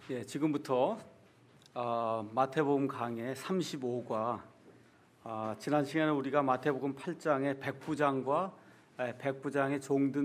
지금부터 마태복음 강의 35과 지난 시간에 우리가 마태복음 8장의 백부장과 백부장의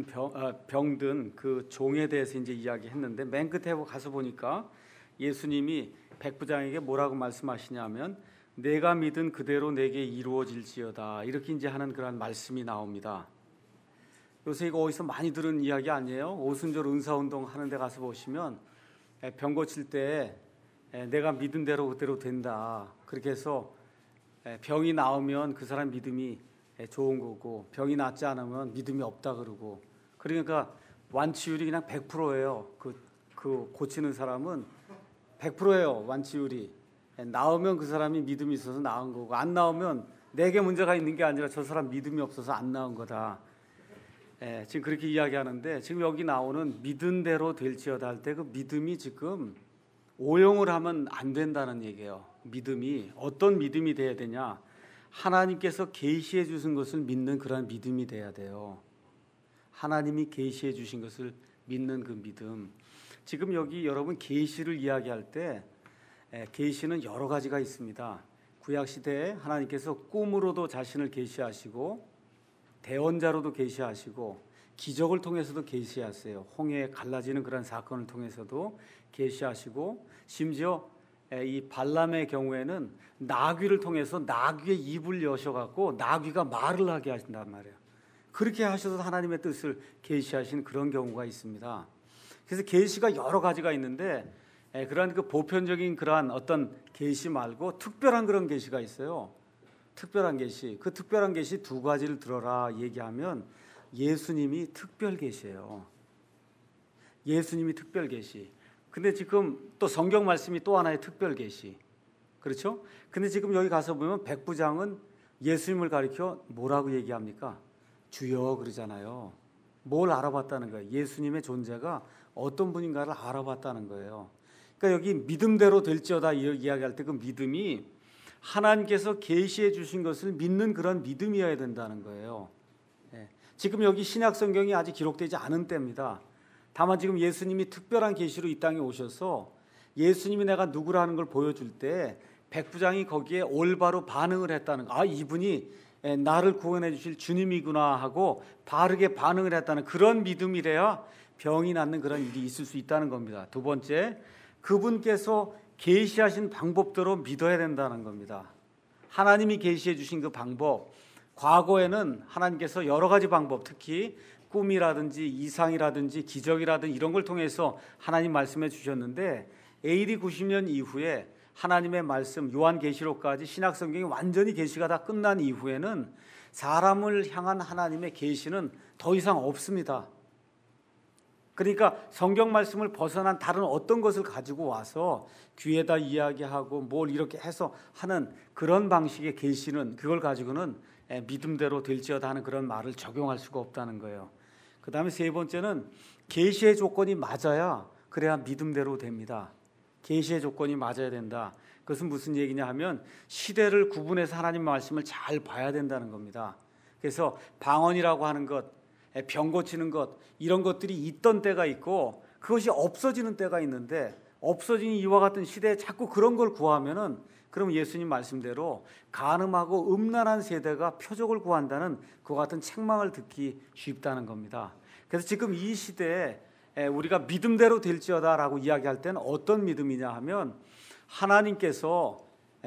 병든 그 종에 대해서 이제 이야기했는데, 맨 끝에 가서 보니까 예수님이 백부장에게 뭐라고 말씀하시냐면 내가 믿은 그대로 내게 이루어질지어다, 이렇게 이제 하는 그런 말씀이 나옵니다. 요새 이거 어디서 많이 들은 이야기 아니에요? 오순절 은사운동 하는 데 가서 보시면 병 고칠 때 내가 믿은 대로 그대로 된다, 그렇게 해서 병이 나오면 그 사람 믿음이 좋은 거고, 병이 낫지 않으면 믿음이 없다 그러고, 그러니까 완치율이 그냥 100%예요. 그 고치는 사람은 100%예요. 완치율이. 나오면 그 사람이 믿음이 있어서 나은 거고, 안 나오면 내게 문제가 있는 게 아니라 저 사람 믿음이 없어서 안 나은 거다. 지금 그렇게 이야기하는데, 지금 여기 나오는 믿은 대로 될지어다 할 때 그 믿음이 지금 오용을 하면 안 된다는 얘기예요. 믿음이 어떤 믿음이 돼야 되냐? 하나님께서 계시해 주신 것을 믿는 그런 믿음이 돼야 돼요. 하나님이 계시해 주신 것을 믿는 그 믿음. 지금 여기 여러분 계시를 이야기할 때 계시는 여러 가지가 있습니다. 구약 시대에 하나님께서 꿈으로도 자신을 계시하시고, 대언자로도 계시하시고, 기적을 통해서도 계시하세요. 홍해 갈라지는 그런 사건을 통해서도 계시하시고, 심지어 이 발람의 경우에는 나귀를 통해서 나귀의 입을 여셔갖고 나귀가 말을 하게 하신단 말이에요. 그렇게 하셔서 하나님의 뜻을 계시하신 그런 경우가 있습니다. 그래서 계시가 여러 가지가 있는데, 그러한 그 보편적인 그러한 어떤 계시 말고 특별한 그런 계시가 있어요. 특별한 계시. 그 특별한 계시 두 가지를 들어라 얘기하면 예수님이 특별 계시예요. 예수님이 특별 계시. 근데 지금 또 성경 말씀이 또 하나의 특별 계시. 그렇죠? 근데 지금 여기 가서 보면 백부장은 예수님을 가리켜 뭐라고 얘기합니까? 주여 그러잖아요. 뭘 알아봤다는 거예요? 예수님의 존재가 어떤 분인가를 알아봤다는 거예요. 그러니까 여기 믿음대로 될지어다 이야기할 때 그 믿음이 하나님께서 계시해 주신 것을 믿는 그런 믿음이어야 된다는 거예요. 지금 여기 신약 성경이 아직 기록되지 않은 때입니다. 다만 지금 예수님이 특별한 계시로 이 땅에 오셔서 예수님이 내가 누구라는 걸 보여줄 때 백부장이 거기에 올바로 반응을 했다는 거. 이분이 나를 구원해 주실 주님이구나 하고 바르게 반응을 했다는 그런 믿음이래야 병이 낫는 그런 일이 있을 수 있다는 겁니다. 두 번째, 그분께서 계시하신 방법대로 믿어야 된다는 겁니다. 하나님이 계시해 주신 그 방법, 과거에는 하나님께서 여러 가지 방법, 특히 꿈이라든지 이상이라든지 기적이라든지 이런 걸 통해서 하나님 말씀해 주셨는데, AD 90년 이후에 하나님의 말씀, 요한계시록까지 신약성경이 완전히 계시가 다 끝난 이후에는 사람을 향한 하나님의 계시는 더 이상 없습니다. 그러니까 성경 말씀을 벗어난 다른 어떤 것을 가지고 와서 귀에다 이야기하고 뭘 이렇게 해서 하는 그런 방식의 계시는, 그걸 가지고는 믿음대로 될지어다 하는 그런 말을 적용할 수가 없다는 거예요. 그 다음에 세 번째는 계시의 조건이 맞아야 그래야 믿음대로 됩니다. 계시의 조건이 맞아야 된다. 그것은 무슨 얘기냐 하면 시대를 구분해서 하나님 말씀을 잘 봐야 된다는 겁니다. 그래서 방언이라고 하는 것, 병 고치는 것, 이런 것들이 있던 때가 있고 그것이 없어지는 때가 있는데, 없어진 이와 같은 시대에 자꾸 그런 걸 구하면은 그럼 예수님 말씀대로 간음하고 음란한 세대가 표적을 구한다는 그와 같은 책망을 듣기 쉽다는 겁니다. 그래서 지금 이 시대에 우리가 믿음대로 될지어다라고 이야기할 때는 어떤 믿음이냐 하면 하나님께서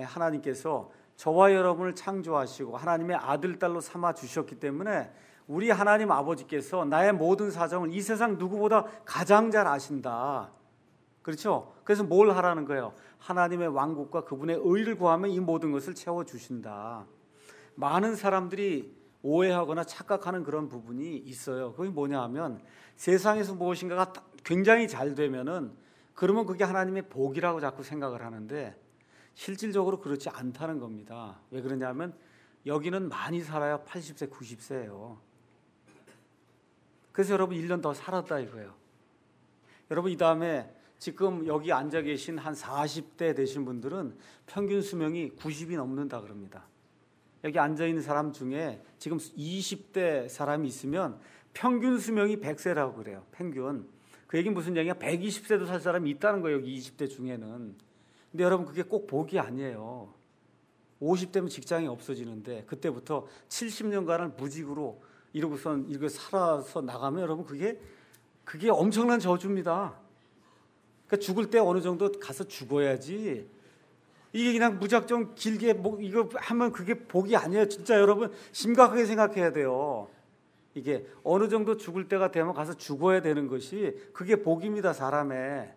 저와 여러분을 창조하시고 하나님의 아들 딸로 삼아 주셨기 때문에 우리 하나님 아버지께서 나의 모든 사정을 이 세상 누구보다 가장 잘 아신다. 그렇죠? 그래서 뭘 하라는 거예요? 하나님의 왕국과 그분의 의를 구하면 이 모든 것을 채워주신다. 많은 사람들이 오해하거나 착각하는 그런 부분이 있어요. 그게 뭐냐 하면 세상에서 무엇인가가 굉장히 잘 되면은 그러면 그게 하나님의 복이라고 자꾸 생각을 하는데 실질적으로 그렇지 않다는 겁니다. 왜 그러냐면 여기는 많이 살아야 80세, 90세예요. 그래서 여러분 1년 더 살았다 이거예요. 여러분 이 다음에 지금 여기 앉아 계신 한 40대 되신 분들은 평균 수명이 90이 넘는다 그럽니다. 여기 앉아 있는 사람 중에 지금 20대 사람이 있으면 평균 수명이 100세라고 그래요. 평균. 그 얘기는 무슨 얘기냐? 120세도 살 사람이 있다는 거예요. 여기 20대 중에는. 근데 여러분 그게 꼭 복이 아니에요. 50대면 직장이 없어지는데 그때부터 70년간을 무직으로 이러고선 이거 살아서 나가면 여러분 그게 엄청난 저주입니다. 그러니까 죽을 때 어느 정도 가서 죽어야지. 이게 그냥 무작정 길게 이거 하면 그게 복이 아니에요. 진짜 여러분 심각하게 생각해야 돼요. 이게 어느 정도 죽을 때가 되면 가서 죽어야 되는 것이 그게 복입니다, 사람의.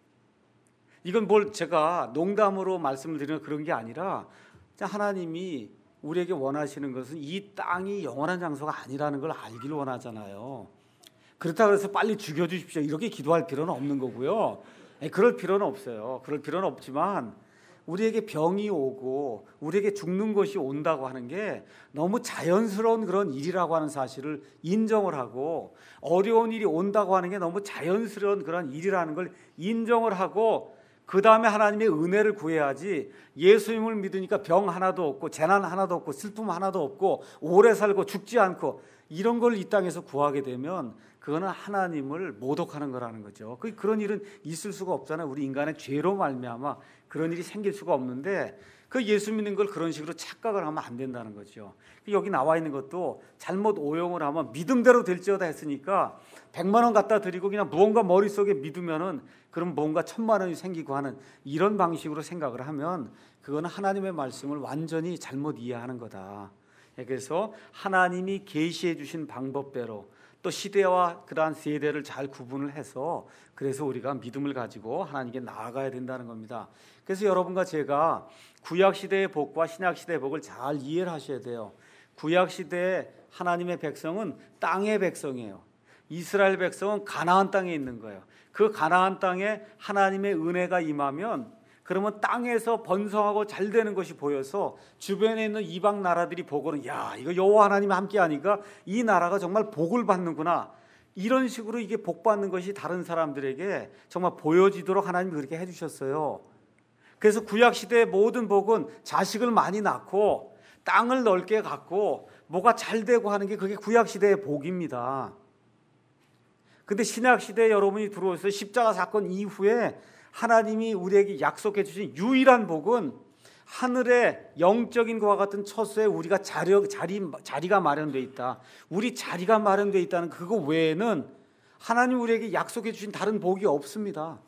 이건 뭘 제가 농담으로 말씀을 드리는 그런 게 아니라 하나님이 우리에게 원하시는 것은 이 땅이 영원한 장소가 아니라는 걸 알기를 원하잖아요. 그렇다고 해서 빨리 죽여주십시오 이렇게 기도할 필요는 없는 거고요. 그럴 필요는 없어요. 그럴 필요는 없지만 우리에게 병이 오고 우리에게 죽는 것이 온다고 하는 게 너무 자연스러운 그런 일이라고 하는 사실을 인정을 하고, 어려운 일이 온다고 하는 게 너무 자연스러운 그런 일이라는 걸 인정을 하고 그 다음에 하나님의 은혜를 구해야지, 예수님을 믿으니까 병 하나도 없고 재난 하나도 없고 슬픔 하나도 없고 오래 살고 죽지 않고 이런 걸 이 땅에서 구하게 되면 그거는 하나님을 모독하는 거라는 거죠. 그런 일은 있을 수가 없잖아요. 우리 인간의 죄로 말미암아 그런 일이 생길 수가 없는데, 그 예수 믿는 걸 그런 식으로 착각을 하면 안 된다는 거죠. 여기 나와 있는 것도 잘못 오용을 하면 믿음대로 될지어다 했으니까 100만 원 갖다 드리고 그냥 무언가 머릿속에 믿으면은 그럼 뭔가 1000만 원이 생기고 하는 이런 방식으로 생각을 하면 그거는 하나님의 말씀을 완전히 잘못 이해하는 거다. 그래서 하나님이 계시해 주신 방법대로 또 시대와 그러한 세대를 잘 구분을 해서 그래서 우리가 믿음을 가지고 하나님께 나아가야 된다는 겁니다. 그래서 여러분과 제가 구약시대의 복과 신약시대의 복을 잘 이해를 하셔야 돼요. 구약시대의 하나님의 백성은 땅의 백성이에요. 이스라엘 백성은 가나안 땅에 있는 거예요. 그 가나안 땅에 하나님의 은혜가 임하면 그러면 땅에서 번성하고 잘 되는 것이 보여서 주변에 있는 이방 나라들이 보고는 야, 이거 여호와 하나님이 함께 하니까 이 나라가 정말 복을 받는구나. 이런 식으로 이게 복 받는 것이 다른 사람들에게 정말 보여지도록 하나님이 그렇게 해주셨어요. 그래서 구약시대의 모든 복은 자식을 많이 낳고 땅을 넓게 갖고 뭐가 잘 되고 하는 게 그게 구약시대의 복입니다. 근데 신약시대에 여러분이 들어오셔서 십자가 사건 이후에 하나님이 우리에게 약속해 주신 유일한 복은 하늘의 영적인 것과 같은 처소에 우리가 자리가 마련되어 있다. 우리 자리가 마련되어 있다는 그거 외에는 하나님 우리에게 약속해 주신 다른 복이 없습니다.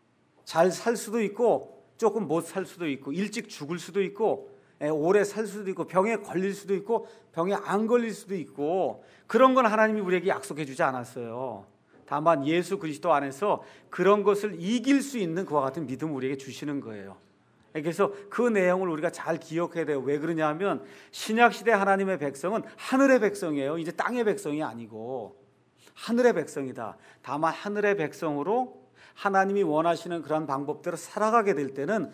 잘 살 수도 있고 조금 못 살 수도 있고 일찍 죽을 수도 있고 오래 살 수도 있고 병에 걸릴 수도 있고 병에 안 걸릴 수도 있고 그런 건 하나님이 우리에게 약속해 주지 않았어요. 다만 예수 그리스도 안에서 그런 것을 이길 수 있는 그와 같은 믿음을 우리에게 주시는 거예요. 그래서 그 내용을 우리가 잘 기억해야 돼요. 왜 그러냐 하면 신약시대 하나님의 백성은 하늘의 백성이에요. 이제 땅의 백성이 아니고 하늘의 백성이다. 다만 하늘의 백성으로 하나님이 원하시는 그런 방법대로 살아가게 될 때는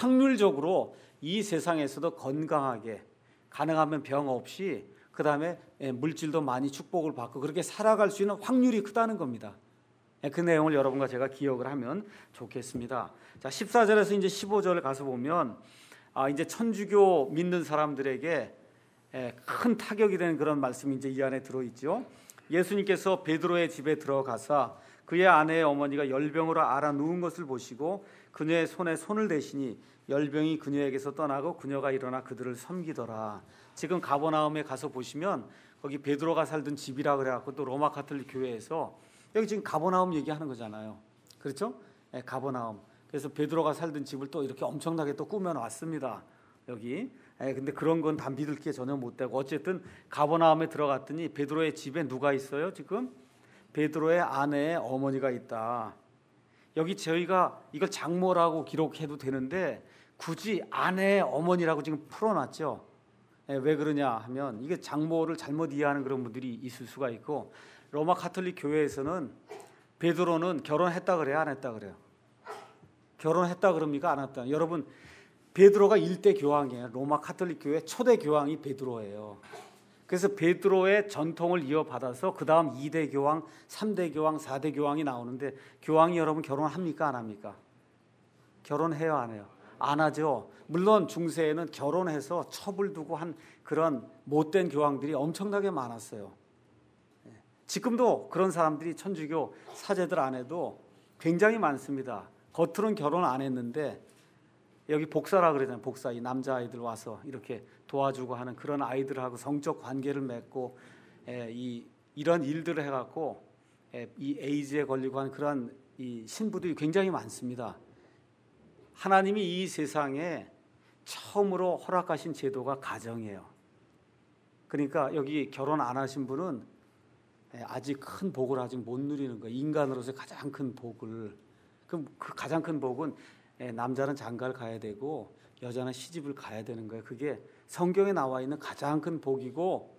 확률적으로 이 세상에서도 건강하게, 가능하면 병 없이, 그 다음에 물질도 많이 축복을 받고 그렇게 살아갈 수 있는 확률이 크다는 겁니다. 그 내용을 여러분과 제가 기억을 하면 좋겠습니다. 자, 14절에서 이제 15절을 가서 보면 이제 천주교 믿는 사람들에게 큰 타격이 되는 그런 말씀이 이제 이 안에 들어있죠. 예수님께서 베드로의 집에 들어가사 그의 아내의 어머니가 열병으로 앓아 누운 것을 보시고 그녀의 손에 손을 대시니 열병이 그녀에게서 떠나고 그녀가 일어나 그들을 섬기더라. 지금 가버나움에 가서 보시면 거기 베드로가 살던 집이라 그래갖고 또 로마 가톨릭 교회에서 여기 지금 가버나움 얘기하는 거잖아요. 그렇죠? 가버나움. 그래서 베드로가 살던 집을 또 이렇게 엄청나게 또 꾸며놨습니다. 여기. 근데 그런 건 다 믿을 게 전혀 못 되고 어쨌든 가버나움에 들어갔더니 베드로의 집에 누가 있어요? 지금 베드로의 아내의 어머니가 있다. 여기 저희가 이걸 장모라고 기록해도 되는데 굳이 아내의 어머니라고 지금 풀어놨죠. 왜 그러냐 하면 이게 장모를 잘못 이해하는 그런 분들이 있을 수가 있고, 로마 가톨릭 교회에서는 베드로는 결혼했다 그래요, 안 했다 그래요? 결혼했다 그럽니까, 안 했다? 여러분, 베드로가 1대 교황이에요. 로마 가톨릭 교회 초대 교황이 베드로예요. 그래서 베드로의 전통을 이어받아서 그 다음 2대 교황, 3대 교황, 4대 교황이 나오는데 교황이 여러분 결혼합니까, 안 합니까? 결혼해요, 안 해요? 안 하죠. 물론 중세에는 결혼해서 첩을 두고 한 그런 못된 교황들이 엄청나게 많았어요. 지금도 그런 사람들이 천주교 사제들 안에도 굉장히 많습니다. 겉으로는 결혼 안 했는데 여기 복사라 그러잖아요. 복사, 이 남자아이들 와서 이렇게 도와주고 하는 그런 아이들하고 성적 관계를 맺고 이런 일들을 해갖고 이 에이즈에 걸리고 하는 그런 이 신부들이 굉장히 많습니다. 하나님이 이 세상에 처음으로 허락하신 제도가 가정이에요. 그러니까 여기 결혼 안 하신 분은 아직 큰 복을 아직 못 누리는 거예요. 인간으로서 가장 큰 복을. 그럼 그 가장 큰 복은 남자는 장가를 가야 되고 여자는 시집을 가야 되는 거예요. 그게 성경에 나와 있는 가장 큰 복이고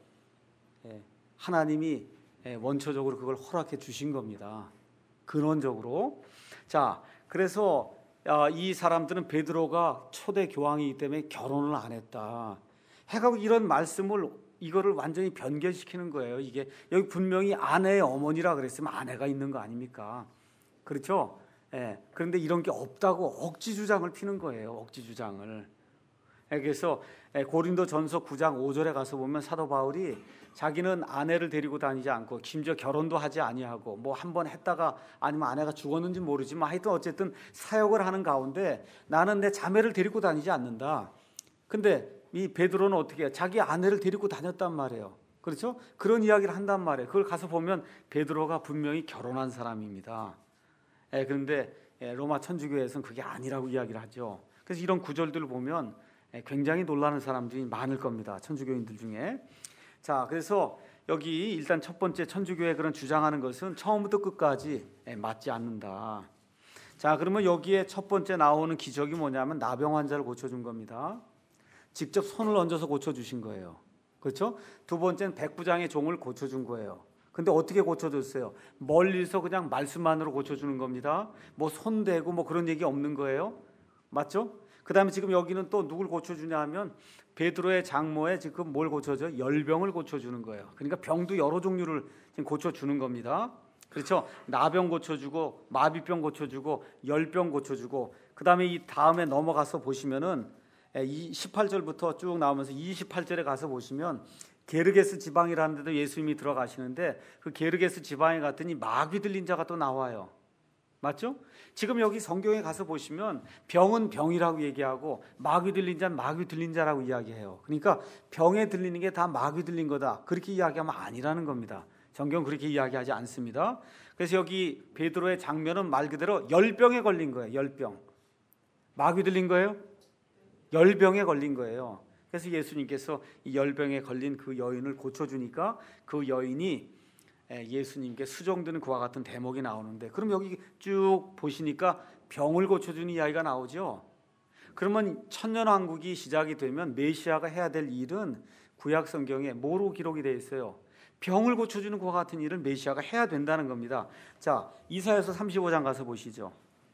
하나님이 원초적으로 그걸 허락해 주신 겁니다. 근원적으로. 자, 그래서 이 사람들은 베드로가 초대 교황이기 때문에 결혼을 안 했다 해가지고 이런 말씀을 이거를 완전히 변경시키는 거예요. 이게 여기 분명히 아내의 어머니라 그랬으면 아내가 있는 거 아닙니까? 그렇죠? 그런데 이런 게 없다고 억지 주장을 피는 거예요. 억지 주장을. 그래서 고린도전서 9장 5절에 가서 보면 사도 바울이 자기는 아내를 데리고 다니지 않고 심지어 결혼도 하지 아니하고 뭐 한 번 했다가 아니면 아내가 죽었는지 모르지만 하여튼 어쨌든 사역을 하는 가운데 나는 내 자매를 데리고 다니지 않는다. 근데 이 베드로는 어떻게 해요? 자기 아내를 데리고 다녔단 말이에요. 그렇죠? 그런 이야기를 한단 말이에요. 그걸 가서 보면 베드로가 분명히 결혼한 사람입니다. 그런데 로마 천주교에서는 그게 아니라고 이야기를 하죠. 그래서 이런 구절들을 보면 굉장히 놀라는 사람들이 많을 겁니다. 천주교인들 중에. 자, 그래서 여기 일단 첫 번째 천주교의 그런 주장하는 것은 처음부터 끝까지 맞지 않는다. 자, 그러면 여기에 첫 번째 나오는 기적이 뭐냐면 나병 환자를 고쳐준 겁니다. 직접 손을 얹어서 고쳐주신 거예요. 그렇죠? 두 번째는 백부장의 종을 고쳐준 거예요. 근데 어떻게 고쳐줬어요? 멀리서 그냥 말씀만으로 고쳐주는 겁니다. 뭐 손대고 뭐 그런 얘기 없는 거예요. 맞죠? 그 다음에 지금 여기는 또 누굴 고쳐주냐 하면 베드로의 장모에 지금 뭘 고쳐줘? 열병을 고쳐주는 거예요. 그러니까 병도 여러 종류를 지금 고쳐주는 겁니다. 그렇죠? 나병 고쳐주고 마비병 고쳐주고 열병 고쳐주고 그 다음에 이 다음에 넘어가서 보시면은 18절부터 쭉 나오면서 28절에 가서 보시면 게르게스 지방이라는 데도 예수님이 들어가시는데 그 게르게스 지방에 갔더니 마귀 들린 자가 또 나와요. 맞죠? 지금 여기 성경에 가서 보시면 병은 병이라고 얘기하고 마귀 들린 자는 마귀 들린 자라고 이야기해요. 그러니까 병에 들리는 게 다 마귀 들린 거다. 그렇게 이야기하면 아니라는 겁니다. 성경은 그렇게 이야기하지 않습니다. 그래서 여기 베드로의 장면은 말 그대로 열병에 걸린 거예요. 열병. 마귀 들린 거예요? 열병에 걸린 거예요. 그래서 예수님께서 이 열병에 걸린 그 여인을 고쳐주니까 그 여인이 예수님께 수종드는 그와 같은 대목이 나오는데 그럼 여기 쭉 보시니까 병을 고쳐주는 이야기가 나오죠. 그러면 천년왕국이 시작이 되면 메시아가 해야 될 일은 구약 성경에 뭐로 기록이 되어 있어요? 병을 고쳐주는 그와 같은 일을 메시아가 해야 된다는 겁니다. 자, 이사야서 35장 가서 보시죠.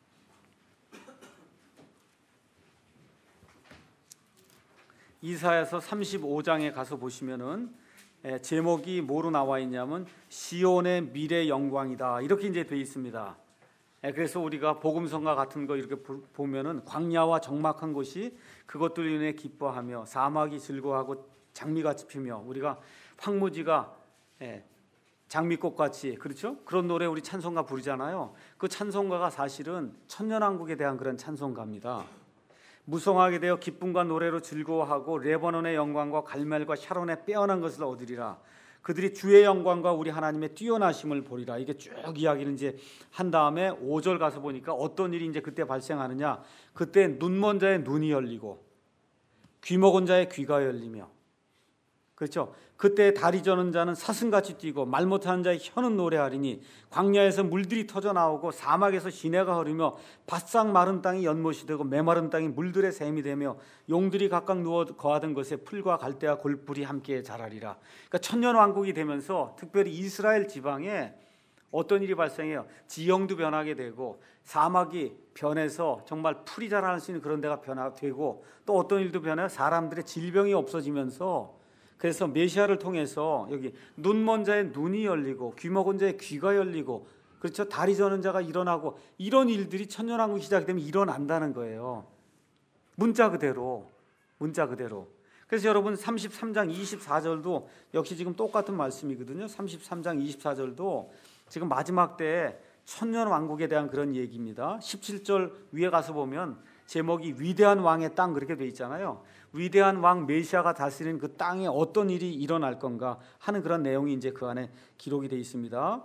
이사야서 35장에 가서 보시면은 제목이 뭐로 나와 있냐면 시온의 미래 영광이다 이렇게 이제 되어 있습니다. 그래서 우리가 복음성가 같은 거 이렇게 보면은 광야와 적막한 곳이 그것들로 인해 기뻐하며 사막이 즐거워하고 장미같이 피며 우리가 황무지가 장미꽃같이 그렇죠? 그런 노래 우리 찬송가 부르잖아요. 그 찬송가가 사실은 천년왕국에 대한 그런 찬송가입니다. 무성하게 되어 기쁨과 노래로 즐거워하고 레바논의 영광과 갈멜과 샤론의 빼어난 것을 얻으리라. 그들이 주의 영광과 우리 하나님의 뛰어나심을 보리라. 이게 쭉 이야기를 이제 한 다음에 5절 가서 보니까 어떤 일이 이제 그때 발생하느냐. 그때 눈먼 자의 눈이 열리고 귀 먹은 자의 귀가 열리며 그렇죠. 그때 다리 저는 자는 사슴같이 뛰고 말 못하는 자의 혀는 노래하리니 광야에서 물들이 터져 나오고 사막에서 시내가 흐르며 바싹 마른 땅이 연못이 되고 메마른 땅이 물들의 샘이 되며 용들이 각각 누워 거하던 것에 풀과 갈대와 골풀이 함께 자라리라. 그러니까 천년왕국이 되면서 특별히 이스라엘 지방에 어떤 일이 발생해요. 지형도 변하게 되고 사막이 변해서 정말 풀이 자랄 수 있는 그런 데가 변화되고 또 어떤 일도 변해요. 사람들의 질병이 없어지면서 그래서 메시아를 통해서 여기 눈먼 자의 눈이 열리고 귀 먹은 자의 귀가 열리고 그렇죠. 다리 저는 자가 일어나고 이런 일들이 천년왕국이 시작되면 일어난다는 거예요. 문자 그대로. 그래서 여러분 33장 24절도 역시 지금 똑같은 말씀이거든요. 33장 24절도 지금 마지막 때에 천년 왕국에 대한 그런 얘기입니다. 17절 위에 가서 보면 제목이 위대한 왕의 땅 그렇게 돼 있잖아요. 위대한 왕 메시아가 다스리는 그 땅에 어떤 일이 일어날 건가 하는 그런 내용이 이제 그 안에 기록이 돼 있습니다.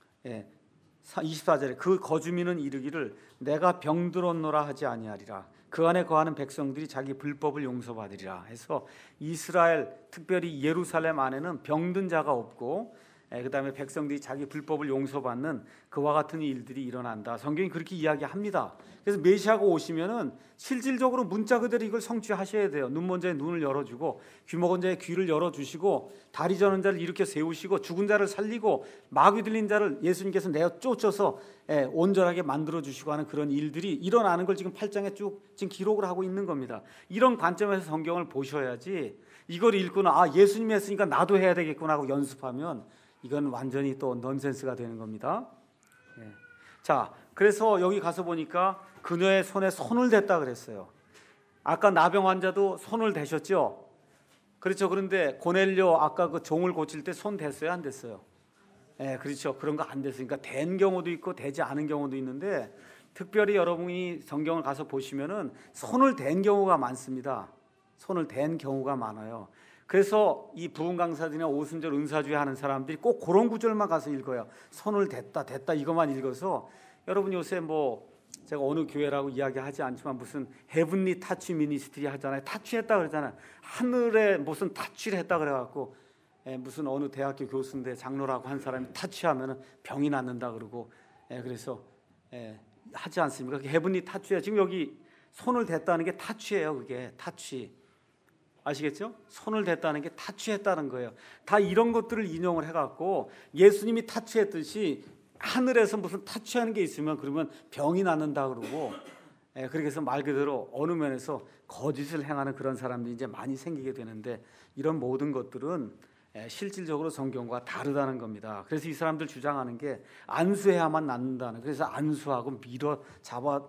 24절에 그 거주민은 이르기를 내가 병들었노라 하지 아니하리라. 그 안에 거하는 백성들이 자기 불법을 용서받으리라 해서 이스라엘 특별히 예루살렘 안에는 병든 자가 없고 그 다음에 백성들이 자기 불법을 용서받는 그와 같은 일들이 일어난다. 성경이 그렇게 이야기합니다. 그래서 메시아가 오시면은 실질적으로 문자 그대로 이걸 성취하셔야 돼요. 눈 먼 자의 눈을 열어주고 귀 먹은 자의 귀를 열어주시고 다리 저는 자를 일으켜 세우시고 죽은 자를 살리고 마귀 들린 자를 예수님께서 내어 쫓아서 온전하게 만들어주시고 하는 그런 일들이 일어나는 걸 지금 8장에 쭉 지금 기록을 하고 있는 겁니다. 이런 관점에서 성경을 보셔야지 이걸 읽고는 예수님이 했으니까 나도 해야 되겠구나 하고 연습하면 이건 완전히 또 넌센스가 되는 겁니다. 자, 그래서 여기 가서 보니까 그녀의 손에 손을 댔다 그랬어요. 아까 나병 환자도 손을 대셨죠? 그렇죠. 그런데 고넬료 아까 그 종을 고칠 때 손 댔어요? 안 댔어요? 그렇죠. 그런 거 안 됐으니까 댄 경우도 있고 되지 않은 경우도 있는데 특별히 여러분이 성경을 가서 보시면은 손을 댄 경우가 많습니다. 손을 댄 경우가 많아요. 그래서 이 부흥 강사들이나 오순절 은사주의 하는 사람들이 꼭 그런 구절만 가서 읽어요. 손을 댔다 이것만 읽어서 여러분 요새 뭐 제가 어느 교회라고 이야기하지 않지만 무슨 헤븐리 타치 미니스트리 하잖아요. 타치했다 그러잖아요. 하늘에 무슨 타치를 했다 그래갖고 무슨 어느 대학교 교수인데 장로라고 한 사람이 타치하면은 병이 낫는다 그러고 그래서 하지 않습니까? 헤븐리 타치예요. 지금 여기 손을 댔다는 게 타치예요. 그게 타치. 아시겠죠? 손을 댔다는 게 타치했다는 거예요. 다 이런 것들을 인용을 해갖고 예수님이 타치했듯이 하늘에서 무슨 타치하는 게 있으면 그러면 병이 낫는다 그러고 그렇게 해서 말 그대로 어느 면에서 거짓을 행하는 그런 사람들이 이제 많이 생기게 되는데 이런 모든 것들은 실질적으로 성경과 다르다는 겁니다. 그래서 이 사람들 주장하는 게 안수해야만 낫는다는, 그래서 안수하고 밀어 잡아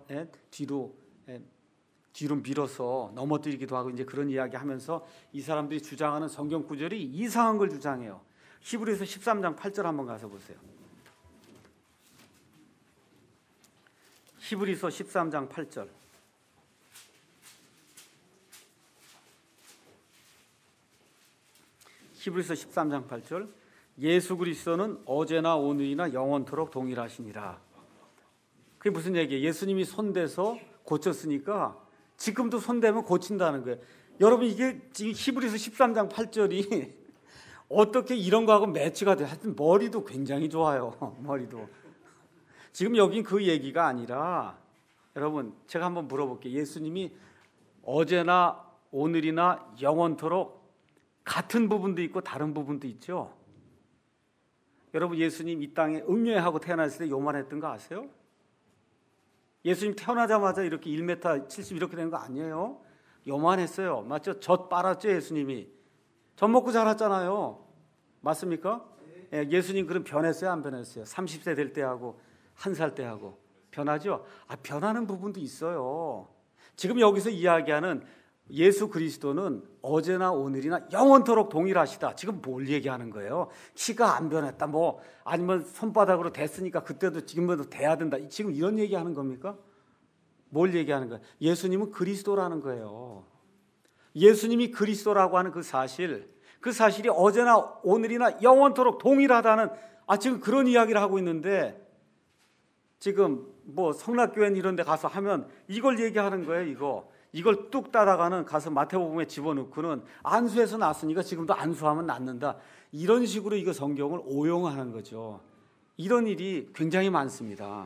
뒤로 밀어서 넘어뜨리기도 하고 이제 그런 이야기 하면서 이 사람들이 주장하는 성경 구절이 이상한 걸 주장해요. 히브리서 13장 8절 한번 가서 보세요. 히브리서 13장 8절. 히브리서 13장 8절. 예수 그리스도는 어제나 오늘이나 영원토록 동일하시니라. 그게 무슨 얘기예요? 예수님이 손대서 고쳤으니까 지금도 손대면 고친다는 거예요. 여러분 이게 지금 히브리서 13장 8절이 어떻게 이런 거하고 매치가 돼? 하여튼 머리도 굉장히 좋아요. 머리도. 지금 여긴 그 얘기가 아니라 여러분 제가 한번 물어볼게요. 예수님이 어제나 오늘이나 영원토록 같은 부분도 있고 다른 부분도 있죠. 여러분 예수님 이 땅에 음녀하고 태어났을 때 요만했던 거 아세요? 예수님 태어나자마자 이렇게 1m 70 이렇게 된 거 아니에요? 요만했어요. 맞죠? 젖 빨았죠 예수님이. 젖 먹고 자랐잖아요. 맞습니까? 예수님 그럼 변했어요 안 변했어요? 30세 될 때 하고 1살 때 하고 변하죠? 변하는 부분도 있어요. 지금 여기서 이야기하는 예수 그리스도는 어제나 오늘이나 영원토록 동일하시다. 지금 뭘 얘기하는 거예요? 키가 안 변했다. 뭐 아니면 손바닥으로 댔으니까 그때도 지금도 돼야 된다. 지금 이런 얘기하는 겁니까? 뭘 얘기하는 거예요? 예수님은 그리스도라는 거예요. 예수님이 그리스도라고 하는 그 사실이 어제나 오늘이나 영원토록 동일하다는 지금 그런 이야기를 하고 있는데 지금 뭐 성락교회 이런 데 가서 하면 이걸 얘기하는 거예요. 이걸 뚝 따라가는 가서 마태복음에 집어넣고는 안수해서 났으니까 지금도 안수하면 낫는다. 이런 식으로 이거 성경을 오용하는 거죠. 이런 일이 굉장히 많습니다.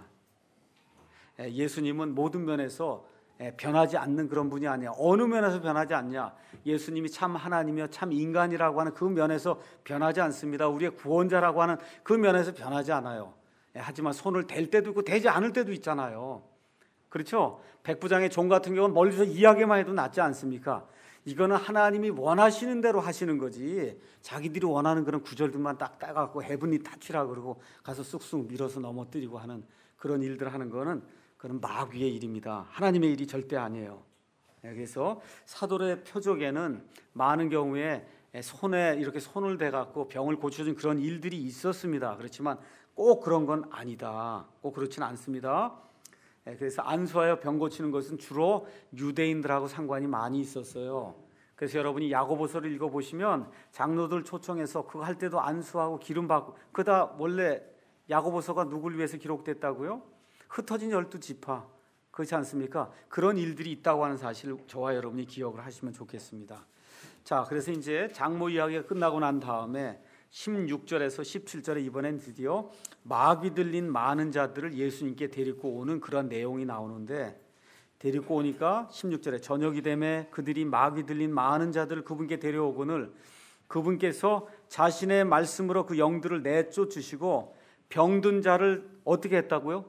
예수님은 모든 면에서 변하지 않는 그런 분이 아니야. 어느 면에서 변하지 않냐? 예수님이 참 하나님이며 참 인간이라고 하는 그 면에서 변하지 않습니다. 우리의 구원자라고 하는 그 면에서 변하지 않아요. 하지만 손을 댈 때도 있고 대지 않을 때도 있잖아요. 그렇죠? 백부장의 종 같은 경우는 멀리서 이야기만 해도 낫지 않습니까? 이거는 하나님이 원하시는 대로 하시는 거지 자기들이 원하는 그런 구절들만 딱 따갖고 헤븐리 타치라 그러고 가서 쑥쑥 밀어서 넘어뜨리고 하는 그런 일들 하는 거는 그건 마귀의 일입니다. 하나님의 일이 절대 아니에요. 그래서 사도의 표적에는 많은 경우에 손에 이렇게 손을 대갖고 병을 고쳐준 그런 일들이 있었습니다. 그렇지만 꼭 그런 건 아니다. 꼭 그렇지는 않습니다. 그래서 안수하여 병 고치는 것은 주로 유대인들하고 상관이 많이 있었어요. 그래서 여러분이 야고보서를 읽어보시면 장로들 초청해서 그거 할 때도 안수하고 기름 받고, 그다 원래 야고보서가 누굴 위해서 기록됐다고요? 흩어진 12지파, 그렇지 않습니까? 그런 일들이 있다고 하는 사실을 저와 여러분이 기억을 하시면 좋겠습니다. 자, 그래서 이제 장모 이야기가 끝나고 난 다음에 16절에서 17절에 이번엔 드디어 마귀 들린 많은 자들을 예수님께 데리고 오는 그런 내용이 나오는데, 데리고 오니까 16절에 저녁이 되매 그들이 마귀 들린 많은 자들을 그분께 데려오거늘 그분께서 자신의 말씀으로 그 영들을 내쫓으시고 병든 자를 어떻게 했다고요?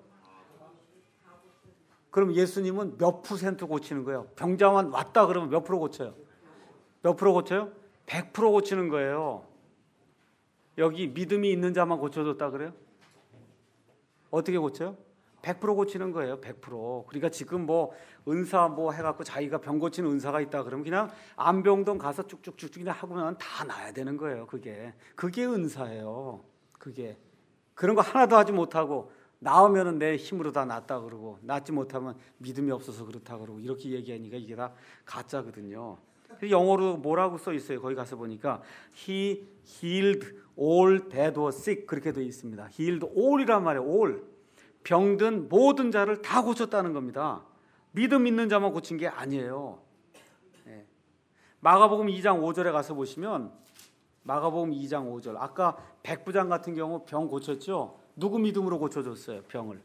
그럼 예수님은 몇 퍼센트 고치는 거예요? 병자만 왔다 그러면 몇 프로 고쳐요? 몇 프로 고쳐요? 100% 고치는 거예요. 여기 믿음이 있는 자만 고쳐줬다 그래요? 어떻게 고쳐요? 100% 고치는 거예요. 100%. 그러니까 지금 뭐 은사 뭐 해갖고 자기가 병 고치는 은사가 있다 그러면 그냥 안병동 가서 쭉쭉쭉쭉 그냥 하고는 다 나야 되는 거예요. 그게 은사예요. 그게 그런 거 하나도 하지 못하고 나오면은 내 힘으로 다 낫다 그러고 낫지 못하면 믿음이 없어서 그렇다 그러고 이렇게 얘기하니까 이게 다 가짜거든요. 영어로 뭐라고 써 있어요? 거기 가서 보니까 He healed all that was sick 그렇게 되어 있습니다. Healed all이란 말이에요. all. 병든 모든 자를 다 고쳤다는 겁니다. 믿음 있는 자만 고친 게 아니에요. 마가복음 2장 5절에 가서 보시면 마가복음 2장 5절 아까 백부장 같은 경우 병 고쳤죠? 누구 믿음으로 고쳐줬어요? 병을.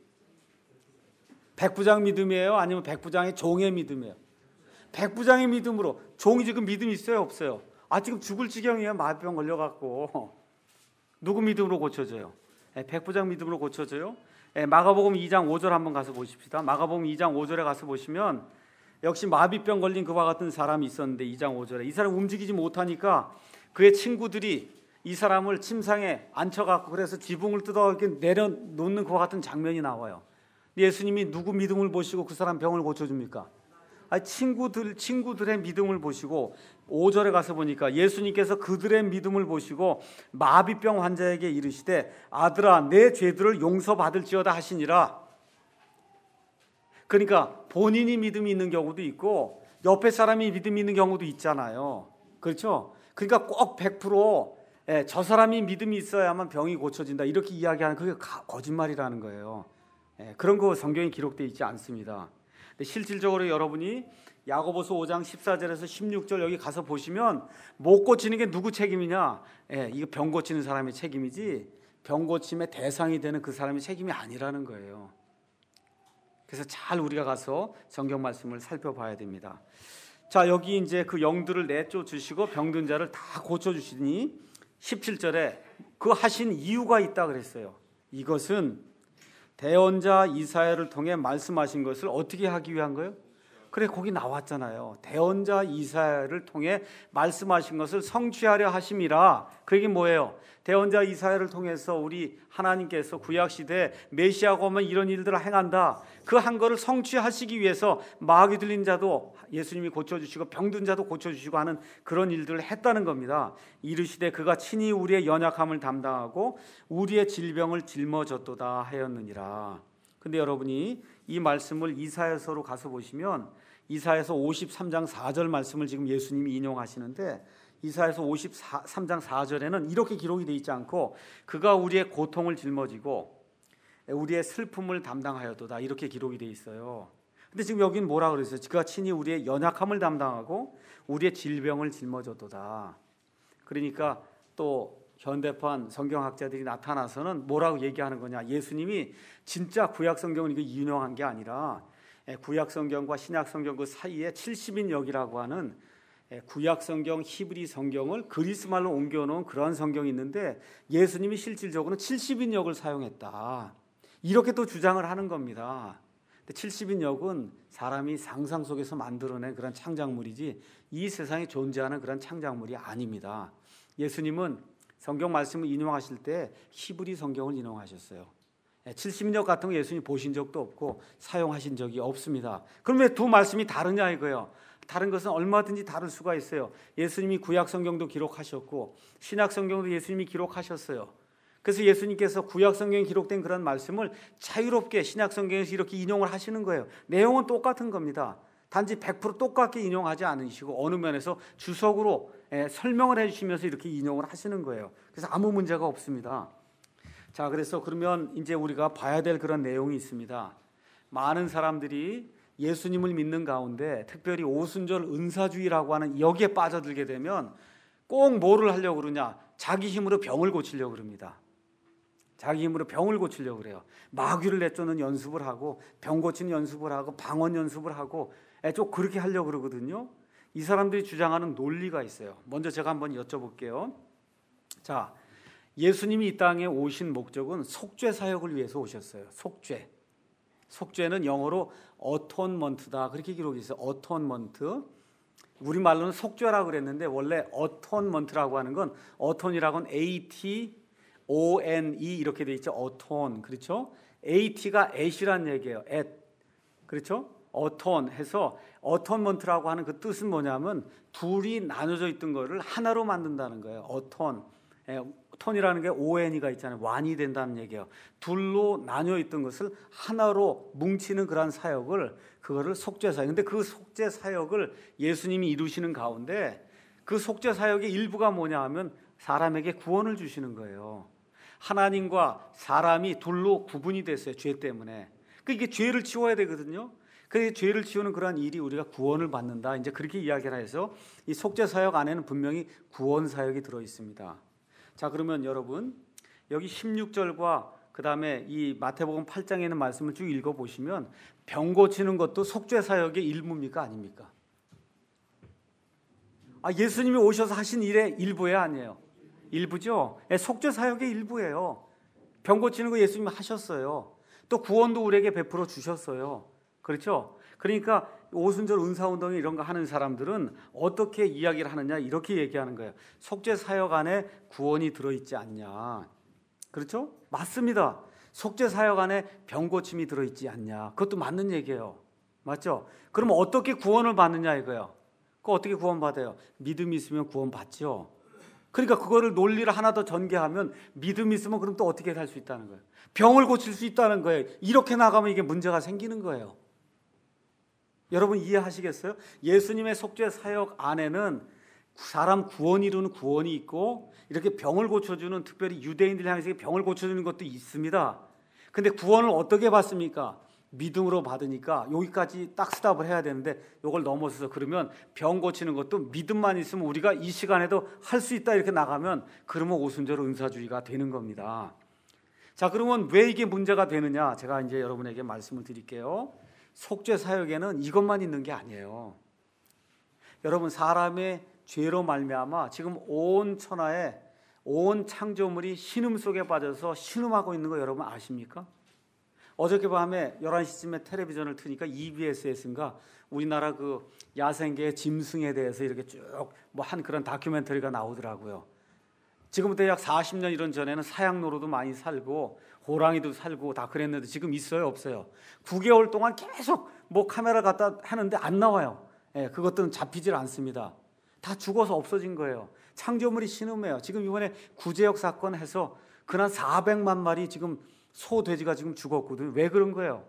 백부장 믿음이에요? 아니면 백부장의 종의 믿음이에요? 백부장의 믿음으로. 종이 지금 믿음이 있어요? 없어요? 지금 죽을 지경이에요. 마병 걸려갖고. 누구 믿음으로 고쳐져요? 백부장 믿음으로 고쳐져요? 마가복음 2장 5절 한번 가서 보십시다. 마가복음 2장 5절에 가서 보시면 역시 마비병 걸린 그와 같은 사람이 있었는데 2장 5절에 이 사람 움직이지 못하니까 그의 친구들이 이 사람을 침상에 앉혀갖고 그래서 지붕을 뜯어 이렇게 내려놓는 그와 같은 장면이 나와요. 예수님이 누구 믿음을 보시고 그 사람 병을 고쳐줍니까? 친구들의 믿음을 보시고 5절에 가서 보니까 예수님께서 그들의 믿음을 보시고 마비병 환자에게 이르시되 아들아 내 죄들을 용서받을지어다 하시니라. 그러니까 본인이 믿음이 있는 경우도 있고 옆에 사람이 믿음이 있는 경우도 있잖아요. 그렇죠? 그러니까 꼭 100% 저 사람이 믿음이 있어야만 병이 고쳐진다 이렇게 이야기하는 그게 거짓말이라는 거예요. 그런 거 성경에 기록되어 있지 않습니다. 실질적으로 여러분이 야고보서 5장 14절에서 16절 여기 가서 보시면 못 고치는 게 누구 책임이냐? 이거 병 고치는 사람의 책임이지 병 고침의 대상이 되는 그 사람의 책임이 아니라는 거예요. 그래서 잘 우리가 가서 성경 말씀을 살펴봐야 됩니다. 자, 여기 이제 그 영들을 내쫓으시고 병든 자를 다 고쳐주시니 17절에 그 하신 이유가 있다 그랬어요. 이것은 대언자 이사야를 통해 말씀하신 것을 어떻게 하기 위한 거예요? 그래, 거기 나왔잖아요. 대언자 이사야를 통해 말씀하신 것을 성취하려 하심이라. 그게 뭐예요? 대언자 이사야를 통해서 우리 하나님께서 구약시대에 메시아가 오면 이런 일들을 행한다. 그 한 거를 성취하시기 위해서 마귀 들린 자도 예수님이 고쳐주시고 병든 자도 고쳐주시고 하는 그런 일들을 했다는 겁니다. 이르시되 그가 친히 우리의 연약함을 담당하고 우리의 질병을 짊어졌도다 하였느니라. 근데 여러분이 이 말씀을 이사야서로 가서 보시면 이사야서 53장 4절 말씀을 지금 예수님이 인용하시는데 이사야서 53장 4절에는 이렇게 기록이 되어 있지 않고 그가 우리의 고통을 짊어지고 우리의 슬픔을 담당하였도다 이렇게 기록이 되어 있어요. 근데 지금 여기는 뭐라 그랬어요? 그가 친히 우리의 연약함을 담당하고 우리의 질병을 짊어졌도다. 그러니까 또 현대판 성경학자들이 나타나서는 뭐라고 얘기하는 거냐? 예수님이 진짜 구약성경을 이거 인용한 게 아니라 구약성경과 신약성경 그 사이에 70인역이라고 하는 구약성경 히브리 성경을 그리스말로 옮겨놓은 그런 성경이 있는데 예수님이 실질적으로는 70인역을 사용했다. 이렇게 또 주장을 하는 겁니다. 70인역은 사람이 상상 속에서 만들어낸 그런 창작물이지 이 세상에 존재하는 그런 창작물이 아닙니다. 예수님은 성경 말씀을 인용하실 때 히브리 성경을 인용하셨어요. 70년 같은 거 예수님 보신 적도 없고 사용하신 적이 없습니다. 그럼 왜 두 말씀이 다르냐 이거예요. 다른 것은 얼마든지 다를 수가 있어요. 예수님이 구약 성경도 기록하셨고 신약 성경도 예수님이 기록하셨어요. 그래서 예수님께서 구약 성경에 기록된 그런 말씀을 자유롭게 신약 성경에서 이렇게 인용을 하시는 거예요. 내용은 똑같은 겁니다. 단지 100% 똑같게 인용하지 않으시고 어느 면에서 주석으로 설명을 해주시면서 이렇게 인용을 하시는 거예요. 그래서 아무 문제가 없습니다. 자, 그래서 그러면 이제 우리가 봐야 될 그런 내용이 있습니다. 많은 사람들이 예수님을 믿는 가운데 특별히 오순절 은사주의라고 하는 여기에 빠져들게 되면 꼭 뭐를 하려고 그러냐? 자기 힘으로 병을 고치려고 그럽니다. 자기 힘으로 병을 고치려고 그래요. 마귀를 내쫓는 연습을 하고 병 고치는 연습을 하고 방언 연습을 하고 좀 그렇게 하려고 그러거든요. 이 사람들이 주장하는 논리가 있어요. 먼저 제가 한번 여쭤볼게요. 자, 예수님이 이 땅에 오신 목적은 속죄 사역을 위해서 오셨어요. 속죄. 속죄는 영어로 어톤먼트다. 그렇게 기록이 있어요. 어톤먼트. 우리말로는 속죄라고 그랬는데 원래 어톤먼트라고 하는 건 어톤이라고 하는 ATONE 이렇게 돼 있죠. 어톤. 그렇죠? AT가 at이란 얘기예요. at. 그렇죠? 어톤 해서 어톤먼트라고 하는 그 뜻은 뭐냐면 둘이 나눠져 있던 거를 하나로 만든다는 거예요. 어톤. 톤이라는 게 ON이가 있잖아요. 완이 된다는 얘기예요. 둘로 나뉘어 있던 것을 하나로 뭉치는 그런 사역을 그거를 속죄 사역. 근데 그 속죄 사역을 예수님이 이루시는 가운데 그 속죄 사역의 일부가 뭐냐 하면 사람에게 구원을 주시는 거예요. 하나님과 사람이 둘로 구분이 됐어요. 죄 때문에. 그러니까 이게 죄를 치워야 되거든요. 그래서 죄를 치우는 그러한 일이 우리가 구원을 받는다. 이제 그렇게 이야기를 해서 이 속죄 사역 안에는 분명히 구원 사역이 들어 있습니다. 자, 그러면 여러분 여기 16절과 그 다음에 이 마태복음 8장에 있는 말씀을 쭉 읽어보시면 병 고치는 것도 속죄 사역의 일부입니까? 아닙니까? 예수님이 오셔서 하신 일의 일부예요? 아니에요? 일부죠. 속죄 사역의 일부예요. 병 고치는 거 예수님이 하셨어요. 또 구원도 우리에게 베풀어 주셨어요. 그렇죠? 그러니까 오순절 은사운동 이런 거 하는 사람들은 어떻게 이야기를 하느냐 이렇게 얘기하는 거예요. 속죄 사역 안에 구원이 들어있지 않냐. 그렇죠? 맞습니다. 속죄 사역 안에 병 고침이 들어있지 않냐. 그것도 맞는 얘기예요. 맞죠? 그럼 어떻게 구원을 받느냐 이거예요. 그거 어떻게 구원받아요? 믿음이 있으면 구원받죠. 그러니까 그거를 논리를 하나 더 전개하면 믿음이 있으면 그럼 또 어떻게 살 수 있다는 거예요? 병을 고칠 수 있다는 거예요. 이렇게 나가면 이게 문제가 생기는 거예요. 여러분 이해하시겠어요? 예수님의 속죄 사역 안에는 사람 구원 이루는 구원이 있고 이렇게 병을 고쳐주는 특별히 유대인들 향해서 병을 고쳐주는 것도 있습니다. 근데 구원을 어떻게 받습니까? 믿음으로 받으니까 여기까지 딱 스탑을 해야 되는데 이걸 넘어서서 그러면 병 고치는 것도 믿음만 있으면 우리가 이 시간에도 할 수 있다 이렇게 나가면 그러면 오순절 은사주의가 되는 겁니다. 자, 그러면 왜 이게 문제가 되느냐? 제가 이제 여러분에게 말씀을 드릴게요. 속죄 사역에는 이것만 있는 게 아니에요. 여러분 사람의 죄로 말미암아 지금 온 천하에 온 창조물이 신음 속에 빠져서 신음하고 있는 거 여러분 아십니까? 어저께 밤에 11시쯤에 텔레비전을 트니까 EBS에서인가 우리나라 그 야생계 짐승에 대해서 이렇게 쭉 뭐 한 그런 다큐멘터리가 나오더라고요. 지금부터 약 40년 이런 전에는 사양로로도 많이 살고 호랑이도 살고 다 그랬는데 지금 있어요? 없어요? 9개월 동안 계속 뭐 카메라 갖다 하는데 안 나와요. 그것들은 잡히질 않습니다. 다 죽어서 없어진 거예요. 창조물이 신음해요. 지금 이번에 구제역 사건 해서 그날 400만 마리 지금 소, 돼지가 지금 죽었거든요. 왜 그런 거예요?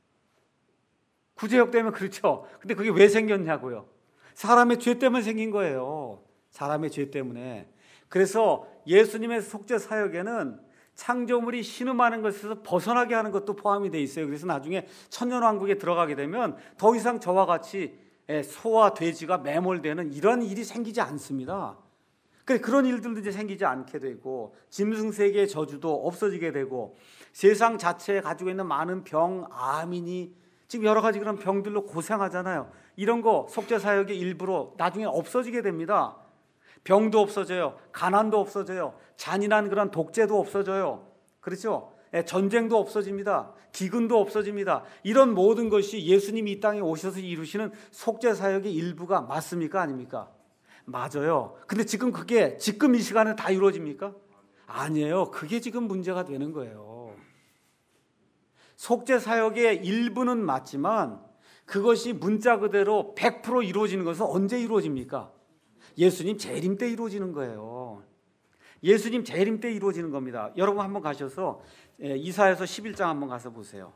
구제역 때문에 그렇죠. 근데 그게 왜 생겼냐고요? 사람의 죄 때문에 생긴 거예요. 사람의 죄 때문에. 그래서 예수님의 속죄 사역에는 창조물이 신음하는 것에서 벗어나게 하는 것도 포함이 돼 있어요. 그래서 나중에 천년왕국에 들어가게 되면 더 이상 저와 같이 소와 돼지가 매몰되는 이런 일이 생기지 않습니다. 그런 일들도 이제 생기지 않게 되고 짐승 세계의 저주도 없어지게 되고 세상 자체에 가지고 있는 많은 병, 암이니 지금 여러 가지 그런 병들로 고생하잖아요. 이런 거 속죄 사역의 일부로 나중에 없어지게 됩니다. 병도 없어져요. 가난도 없어져요. 잔인한 그런 독재도 없어져요. 그렇죠? 전쟁도 없어집니다. 기근도 없어집니다. 이런 모든 것이 예수님이 이 땅에 오셔서 이루시는 속죄 사역의 일부가 맞습니까? 아닙니까? 맞아요. 근데 지금 그게 지금 이 시간에 다 이루어집니까? 아니에요. 그게 지금 문제가 되는 거예요. 속죄 사역의 일부는 맞지만 그것이 문자 그대로 100% 이루어지는 것은 언제 이루어집니까? 예수님 재림 때 이루어지는 거예요. 예수님 재림 때 이루어지는 겁니다. 여러분 한번 가셔서 이사야서 11장 한번 가서 보세요.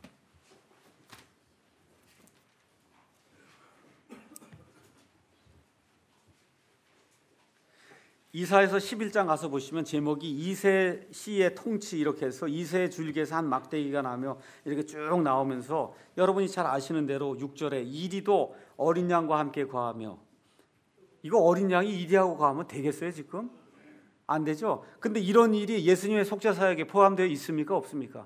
이사야서 11장 가서 보시면 제목이 이새 씨의 통치 이렇게 해서 이새의 줄기에서 한 막대기가 나며 이렇게 쭉 나오면서 여러분이 잘 아시는 대로 6절에 이리도 어린 양과 함께 거하며, 이거 어린 양이 이리하고 거하면 되겠어요 지금? 안 되죠? 근데 이런 일이 예수님의 속죄 사역에 포함되어 있습니까? 없습니까?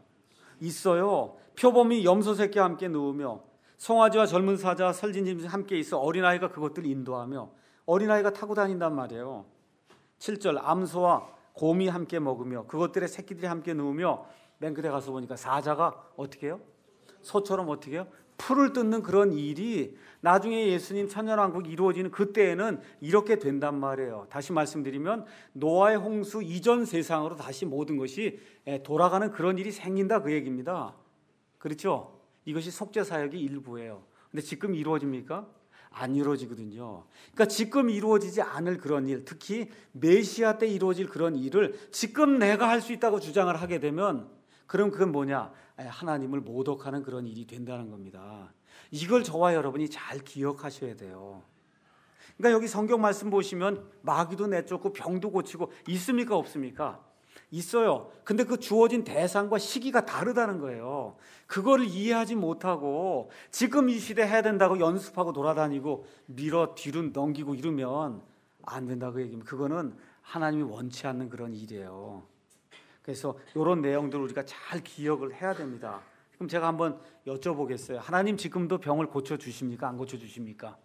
있어요. 표범이 염소 새끼와 함께 누우며 송아지와 젊은 사자와 설진짐승이 함께 있어 어린아이가 그것들을 인도하며, 어린아이가 타고 다닌단 말이에요. 7절 암소와 곰이 함께 먹으며 그것들의 새끼들이 함께 누우며, 맨 끝에 가서 보니까 사자가 어떻게 해요? 소처럼 어떻게 해요? 풀을 뜯는 그런 일이 나중에 예수님 천년왕국이 이루어지는 그때에는 이렇게 된단 말이에요. 다시 말씀드리면 노아의 홍수 이전 세상으로 다시 모든 것이 돌아가는 그런 일이 생긴다 그 얘기입니다. 그렇죠? 이것이 속죄 사역의 일부예요. 근데 지금 이루어집니까? 안 이루어지거든요. 그러니까 지금 이루어지지 않을 그런 일, 특히 메시아 때 이루어질 그런 일을 지금 내가 할 수 있다고 주장을 하게 되면, 그럼 그건 뭐냐? 하나님을 모독하는 그런 일이 된다는 겁니다. 이걸 저와 여러분이 잘 기억하셔야 돼요. 그러니까 여기 성경 말씀 보시면 마귀도 내쫓고 병도 고치고 있습니까? 없습니까? 있어요. 근데 그 주어진 대상과 시기가 다르다는 거예요. 그거를 이해하지 못하고 지금 이 시대 해야 된다고 연습하고 돌아다니고 밀어 뒤로 넘기고 이러면 안 된다고 얘기합니다. 그거는 하나님이 원치 않는 그런 일이에요. 그래서 이런 내용들을 우리가 잘 기억을 해야 됩니다. 그럼 제가 한번 여쭤보겠어요. 하나님 지금도 병을 고쳐주십니까? 안 고쳐주십니까?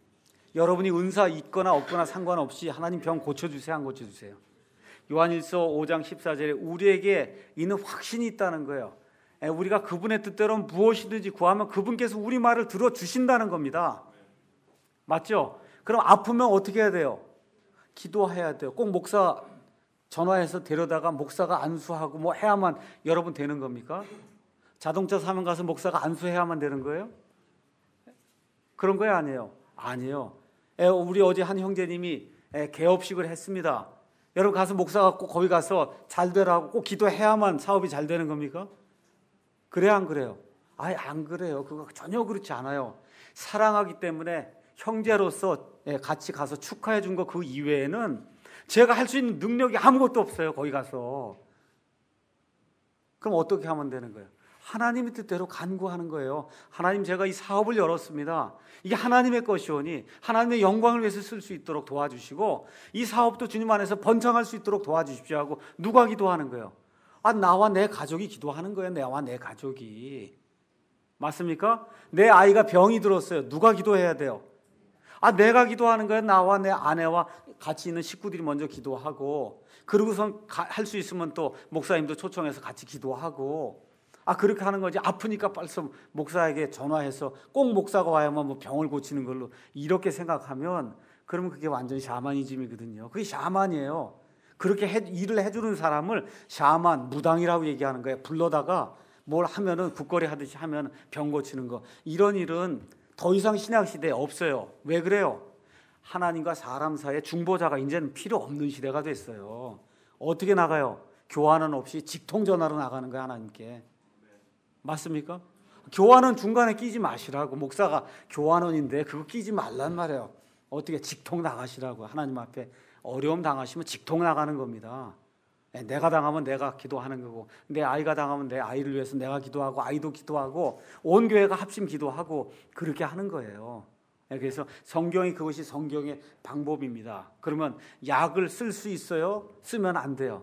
여러분이 은사 있거나 없거나 상관없이 하나님 병 고쳐주세요? 안 고쳐주세요? 요한일서 5장 14절에 우리에게 있는 확신이 있다는 거예요. 우리가 그분의 뜻대로 무엇이든지 구하면 그분께서 우리 말을 들어주신다는 겁니다. 맞죠? 그럼 아프면 어떻게 해야 돼요? 기도해야 돼요. 꼭 목사 전화해서 데려다가 목사가 안수하고 뭐 해야만 여러분 되는 겁니까? 자동차 사면 가서 목사가 안수해야만 되는 거예요? 그런 거예요? 아니에요? 아니에요. 우리 어제 한 형제님이 개업식을 했습니다. 여러분 가서 목사가 꼭 거기 가서 잘 되라고 꼭 기도해야만 사업이 잘 되는 겁니까? 그래요? 안 그래요? 아예 안 그래요. 그거 전혀 그렇지 않아요. 사랑하기 때문에 형제로서 같이 가서 축하해 준 거 그 이외에는 제가 할 수 있는 능력이 아무것도 없어요. 거기 가서. 그럼 어떻게 하면 되는 거예요? 하나님의 뜻대로 간구하는 거예요. 하나님, 제가 이 사업을 열었습니다. 이게 하나님의 것이오니 하나님의 영광을 위해서 쓸 수 있도록 도와주시고 이 사업도 주님 안에서 번창할 수 있도록 도와주십시오 하고 누가 기도하는 거예요? 나와 내 가족이 기도하는 거예요. 나와 내 가족이. 맞습니까? 내 아이가 병이 들었어요. 누가 기도해야 돼요? 내가 기도하는 거예요. 나와 내 아내와 같이 있는 식구들이 먼저 기도하고, 그러고선 할 수 있으면 또 목사님도 초청해서 같이 기도하고, 그렇게 하는 거지. 아프니까 빨리 목사에게 전화해서 꼭 목사가 와야만 뭐 병을 고치는 걸로 이렇게 생각하면, 그러면 그게 완전히 샤머니즘이거든요. 그게 샤만이에요. 그렇게 일을 해주는 사람을 샤만, 무당이라고 얘기하는 거예요. 불러다가 뭘 하면은 국거리 하듯이 하면 병 고치는 거. 이런 일은 더 이상 신약 시대에 없어요. 왜 그래요? 하나님과 사람 사이에 중보자가 이제는 필요 없는 시대가 됐어요. 어떻게 나가요? 교환은 없이 직통전화로 나가는 거예요. 하나님께. 맞습니까? 교환은 중간에 끼지 마시라고. 목사가 교환원인데 그거 끼지 말란 말이에요. 어떻게 직통 나가시라고. 하나님 앞에 어려움 당하시면 직통 나가는 겁니다. 내가 당하면 내가 기도하는 거고, 내 아이가 당하면 내 아이를 위해서 내가 기도하고, 아이도 기도하고, 온 교회가 합심 기도하고, 그렇게 하는 거예요. 그래서 성경이, 그것이 성경의 방법입니다. 그러면 약을 쓸 수 있어요? 쓰면 안 돼요.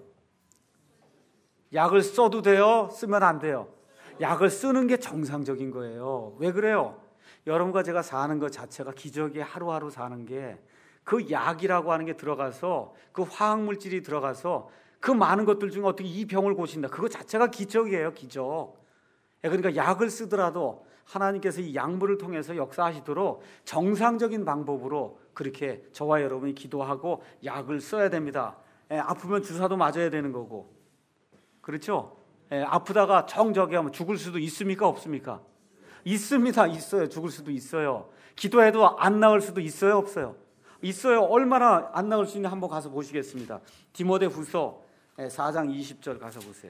약을 써도 돼요? 쓰면 안 돼요. 약을 쓰는 게 정상적인 거예요. 왜 그래요? 여러분과 제가 사는 것 자체가 기적이 하루하루 사는 게, 그 약이라고 하는 게 들어가서, 그 화학물질이 들어가서 그 많은 것들 중에 어떻게 이 병을 고친다. 그거 자체가 기적이에요. 기적. 그러니까 약을 쓰더라도 하나님께서 이 약물을 통해서 역사하시도록 정상적인 방법으로 그렇게 저와 여러분이 기도하고 약을 써야 됩니다. 아프면 주사도 맞아야 되는 거고. 그렇죠? 아프다가 정저기 하면 죽을 수도 있습니까? 없습니까? 있습니다. 있어요. 죽을 수도 있어요. 기도해도 안 나을 수도 있어요? 없어요? 있어요. 얼마나 안 나을 수 있는지 한번 가서 보시겠습니다. 디모데후서 4장 20절 가서 보세요.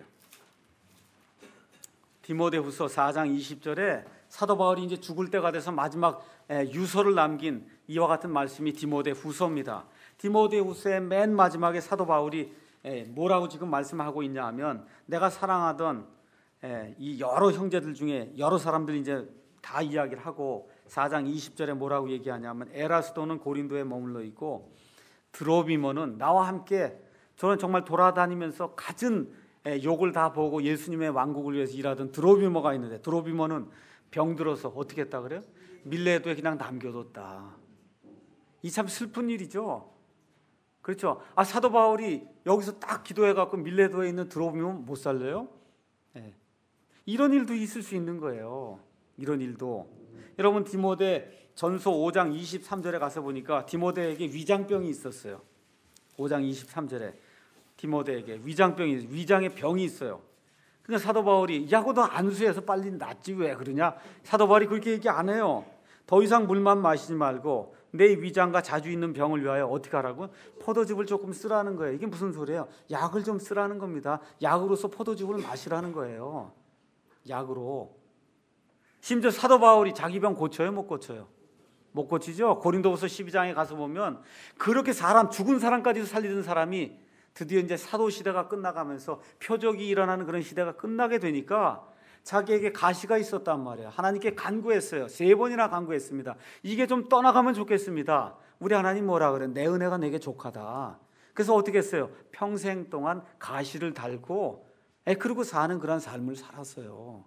디모데후서 4장 20절에 사도 바울이 이제 죽을 때가 돼서 마지막 유서를 남긴 이와 같은 말씀이 디모데후서입니다. 디모데후서의 맨 마지막에 사도 바울이 뭐라고 지금 말씀하고 있냐 하면, 내가 사랑하던 이 여러 형제들 중에 여러 사람들이 이제 다 이야기를 하고 4장 20절에 뭐라고 얘기하냐면, 에라스도는 고린도에 머물러 있고 드로비모는 나와 함께 저는 정말 돌아다니면서 갖은 욕을 다 보고 예수님의 왕국을 위해서 일하던 드로비모가 있는데, 드로비모는 병들어서 어떻게 했다 그래요? 밀레도에 그냥 남겨뒀다. 이 참 슬픈 일이죠. 그렇죠. 사도 바울이 여기서 딱 기도해갖고 밀레도에 있는 드로비모 못 살려요? 이런 일도 있을 수 있는 거예요. 이런 일도. 여러분, 디모데 전서 5장 23절에 가서 보니까 디모데에게 위장병이 있었어요. 5장 23절에 디모데에게 위장의 병이 있어요. 그러니까 사도 바울이, 야고 너 안수해서 빨리 낫지 왜 그러냐? 사도 바울이 그렇게 얘기 안 해요. 더 이상 물만 마시지 말고 내 위장과 자주 있는 병을 위하여 어떻게 하라고? 포도즙을 조금 쓰라는 거예요. 이게 무슨 소리예요? 약을 좀 쓰라는 겁니다. 약으로서 포도즙을 마시라는 거예요. 약으로. 심지어 사도 바울이 자기 병 고쳐요? 못 고쳐요? 못 고치죠. 고린도후서 12장에 가서 보면 그렇게 죽은 사람까지도 살리던 사람이 드디어 이제 사도 시대가 끝나가면서 표적이 일어나는 그런 시대가 끝나게 되니까 자기에게 가시가 있었단 말이에요. 하나님께 간구했어요. 3번이나 간구했습니다. 이게 좀 떠나가면 좋겠습니다. 우리 하나님 뭐라 그래? 내 은혜가 내게 족하다. 그래서 어떻게 했어요? 평생 동안 가시를 달고 그러고 사는 그런 삶을 살았어요.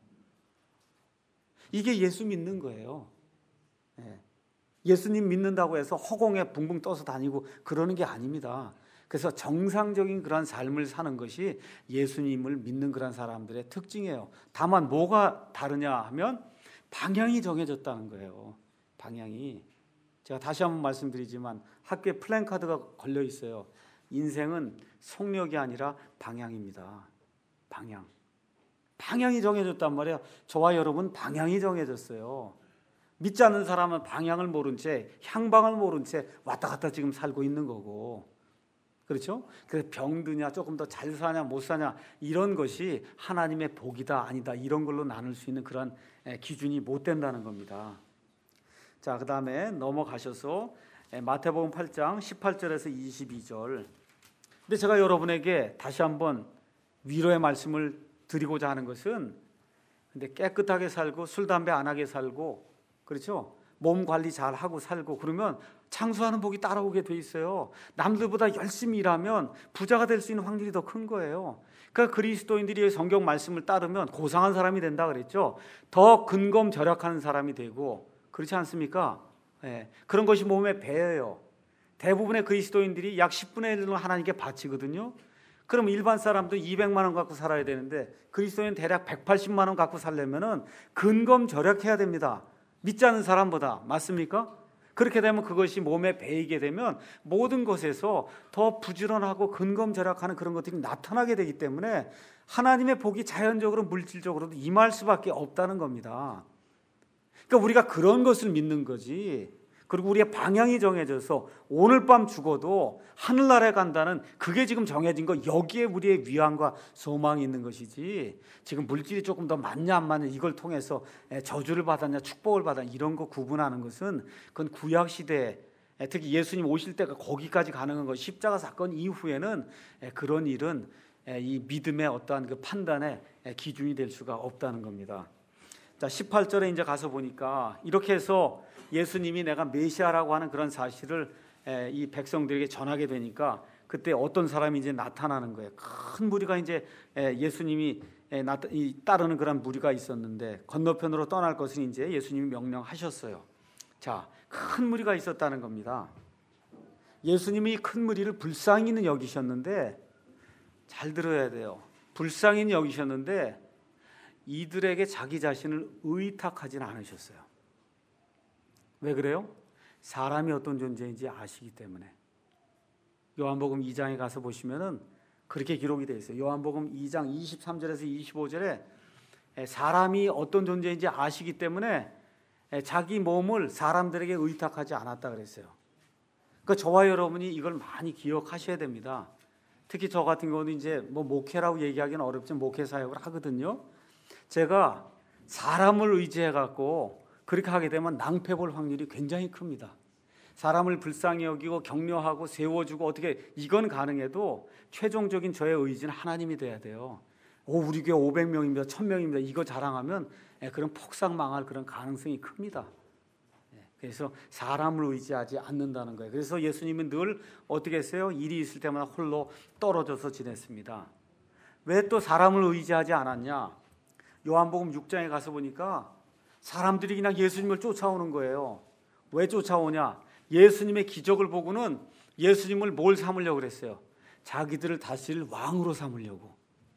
이게 예수 믿는 거예요. 예수님 믿는다고 해서 허공에 붕붕 떠서 다니고 그러는 게 아닙니다. 그래서 정상적인 그런 삶을 사는 것이 예수님을 믿는 그런 사람들의 특징이에요. 다만 뭐가 다르냐 하면 방향이 정해졌다는 거예요. 방향이. 제가 다시 한번 말씀드리지만 학교에 플랜카드가 걸려 있어요. 인생은 속력이 아니라 방향입니다. 방향이 정해졌단 말이에요. 저와 여러분 방향이 정해졌어요. 믿지 않는 사람은 방향을 모른 채, 향방을 모른 채 왔다 갔다 지금 살고 있는 거고, 그렇죠? 그래서 병드냐, 조금 더 잘 사냐, 못 사냐, 이런 것이 하나님의 복이다, 아니다, 이런 걸로 나눌 수 있는 그런 기준이 못 된다는 겁니다. 자, 그 다음에 넘어가셔서 마태복음 8장 18절에서 22절. 근데 제가 여러분에게 다시 한번 위로의 말씀을 드리고자 하는 것은, 근데 깨끗하게 살고 술, 담배 안 하게 살고, 그렇죠? 몸 관리 잘 하고 살고 그러면 창수하는 복이 따라오게 돼 있어요. 남들보다 열심히 일하면 부자가 될 수 있는 확률이 더 큰 거예요. 그러니까 그리스도인들이 성경 말씀을 따르면 고상한 사람이 된다 그랬죠. 더 근검절약하는 사람이 되고, 그렇지 않습니까? 그런 것이 몸에 배어요. 대부분의 그리스도인들이 약 10분의 1은 하나님께 바치거든요. 그럼 일반 사람도 200만 원 갖고 살아야 되는데 그리스도인 대략 180만 원 갖고 살려면은 근검절약해야 됩니다. 믿지 않는 사람보다. 맞습니까? 그렇게 되면 그것이 몸에 배이게 되면 모든 것에서 더 부지런하고 근검절약하는 그런 것들이 나타나게 되기 때문에 하나님의 복이 자연적으로 물질적으로도 임할 수밖에 없다는 겁니다. 그러니까 우리가 그런 것을 믿는 거지. 그리고 우리의 방향이 정해져서 오늘 밤 죽어도 하늘나라에 간다는 그게 지금 정해진 거, 여기에 우리의 위안과 소망이 있는 것이지, 지금 물질이 조금 더 많냐 안 많냐 이걸 통해서 저주를 받았냐 축복을 받았냐 이런 거 구분하는 것은 그건 구약시대에, 특히 예수님 오실 때가 거기까지 가능한 것, 십자가 사건 이후에는 그런 일은 이 믿음의 어떠한 그 판단의 기준이 될 수가 없다는 겁니다. 자, 18절에 이제 가서 보니까 이렇게 해서 예수님이 내가 메시아라고 하는 그런 사실을 이 백성들에게 전하게 되니까 그때 어떤 사람이 이제 나타나는 거예요. 큰 무리가 이제 예수님이 따르는 그런 무리가 있었는데 건너편으로 떠날 것을 이제 예수님이 명령하셨어요. 자, 큰 무리가 있었다는 겁니다. 예수님이 큰 무리를 불쌍히는 여기셨는데, 잘 들어야 돼요. 불쌍히는 여기셨는데 이들에게 자기 자신을 의탁하지는 않으셨어요. 왜 그래요? 사람이 어떤 존재인지 아시기 때문에. 요한복음 2장에 가서 보시면은 그렇게 기록이 되어 있어요. 요한복음 2장 23절에서 25절에 사람이 어떤 존재인지 아시기 때문에 자기 몸을 사람들에게 의탁하지 않았다 그랬어요. 그러니까 저와 여러분이 이걸 많이 기억하셔야 됩니다. 특히 저 같은 경우는 이제 뭐 목회라고 얘기하기는 어렵지만 목회 사역을 하거든요. 제가 사람을 의지해 갖고 그렇게 하게 되면 낭패 볼 확률이 굉장히 큽니다. 사람을 불쌍히 여기고 격려하고 세워주고 어떻게 이건 가능해도 최종적인 저의 의지는 하나님이 돼야 돼요. 우리 교회 500명입니다. 1000명입니다. 이거 자랑하면 그런 폭삭 망할 그런 가능성이 큽니다. 그래서 사람을 의지하지 않는다는 거예요. 그래서 예수님은 늘 어떻게 했어요? 일이 있을 때마다 홀로 떨어져서 지냈습니다. 왜 또 사람을 의지하지 않았냐? 요한복음 6장에 가서 보니까 사람들이 그냥 예수님을 쫓아오는 거예요. 왜 쫓아오냐? 예수님의 기적을 보고는 예수님을 뭘 삼으려고 그랬어요? 자기들을 다스릴 왕으로 삼으려고.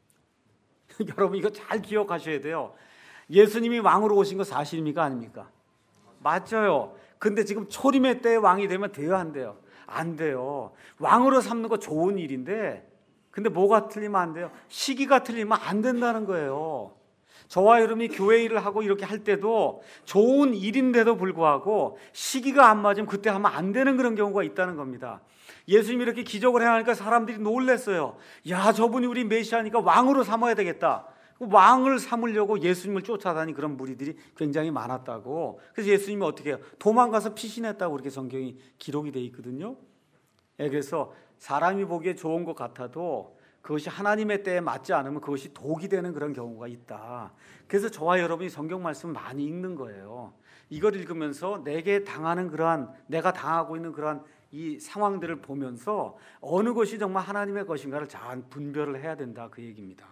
여러분 이거 잘 기억하셔야 돼요. 예수님이 왕으로 오신 거 사실입니까? 아닙니까? 맞아요. 근데 지금 초림의 때에 왕이 되면 돼요? 안 돼요? 안 돼요. 왕으로 삼는 거 좋은 일인데 근데 뭐가 틀리면 안 돼요? 시기가 틀리면 안 된다는 거예요. 저와 여러분이 교회 일을 하고 이렇게 할 때도 좋은 일인데도 불구하고 시기가 안 맞으면 그때 하면 안 되는 그런 경우가 있다는 겁니다. 예수님이 이렇게 기적을 행하니까 사람들이 놀랐어요. 야, 저분이 우리 메시아니까 왕으로 삼아야 되겠다. 왕을 삼으려고 예수님을 쫓아다니 그런 무리들이 굉장히 많았다고. 그래서 예수님이 어떻게 해요? 도망가서 피신했다고 그렇게 성경이 기록이 되어 있거든요. 그래서 사람이 보기에 좋은 것 같아도 그것이 하나님의 때에 맞지 않으면 그것이 독이 되는 그런 경우가 있다. 그래서 저와 여러분이 성경 말씀 많이 읽는 거예요. 이걸 읽으면서 내게 당하는 그러한, 내가 당하고 있는 그러한 이 상황들을 보면서 어느 것이 정말 하나님의 것인가를 잘 분별을 해야 된다, 그 얘기입니다.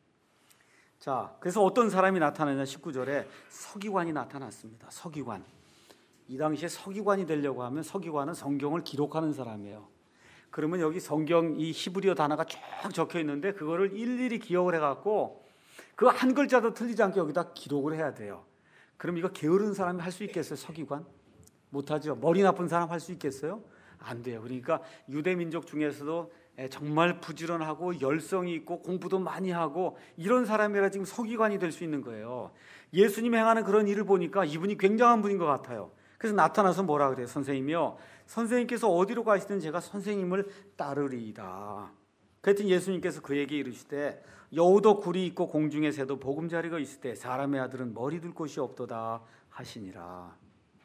자, 그래서 어떤 사람이 나타나냐? 19절에 서기관이 나타났습니다. 서기관. 이 당시에 서기관이 되려고 하면 서기관은 성경을 기록하는 사람이에요. 그러면 여기 성경 이 히브리어 단어가 쭉 적혀 있는데 그거를 일일이 기억을 해갖고 그 한 글자도 틀리지 않게 여기다 기록을 해야 돼요. 그럼 이거 게으른 사람이 할 수 있겠어요? 서기관? 못하죠. 머리 나쁜 사람 할 수 있겠어요? 안 돼요. 그러니까 유대 민족 중에서도 정말 부지런하고 열성이 있고 공부도 많이 하고 이런 사람이라 지금 서기관이 될 수 있는 거예요. 예수님이 행하는 그런 일을 보니까 이분이 굉장한 분인 것 같아요. 그래서 나타나서 뭐라 그래요? 선생님이요, 선생님께서 어디로 가시든 제가 선생님을 따르리이다. 그랬더니 예수님께서 그에게 이르시되 여우도 굴이 있고 공중의 새도 보금자리가 있을 때 사람의 아들은 머리 둘 곳이 없도다 하시니라.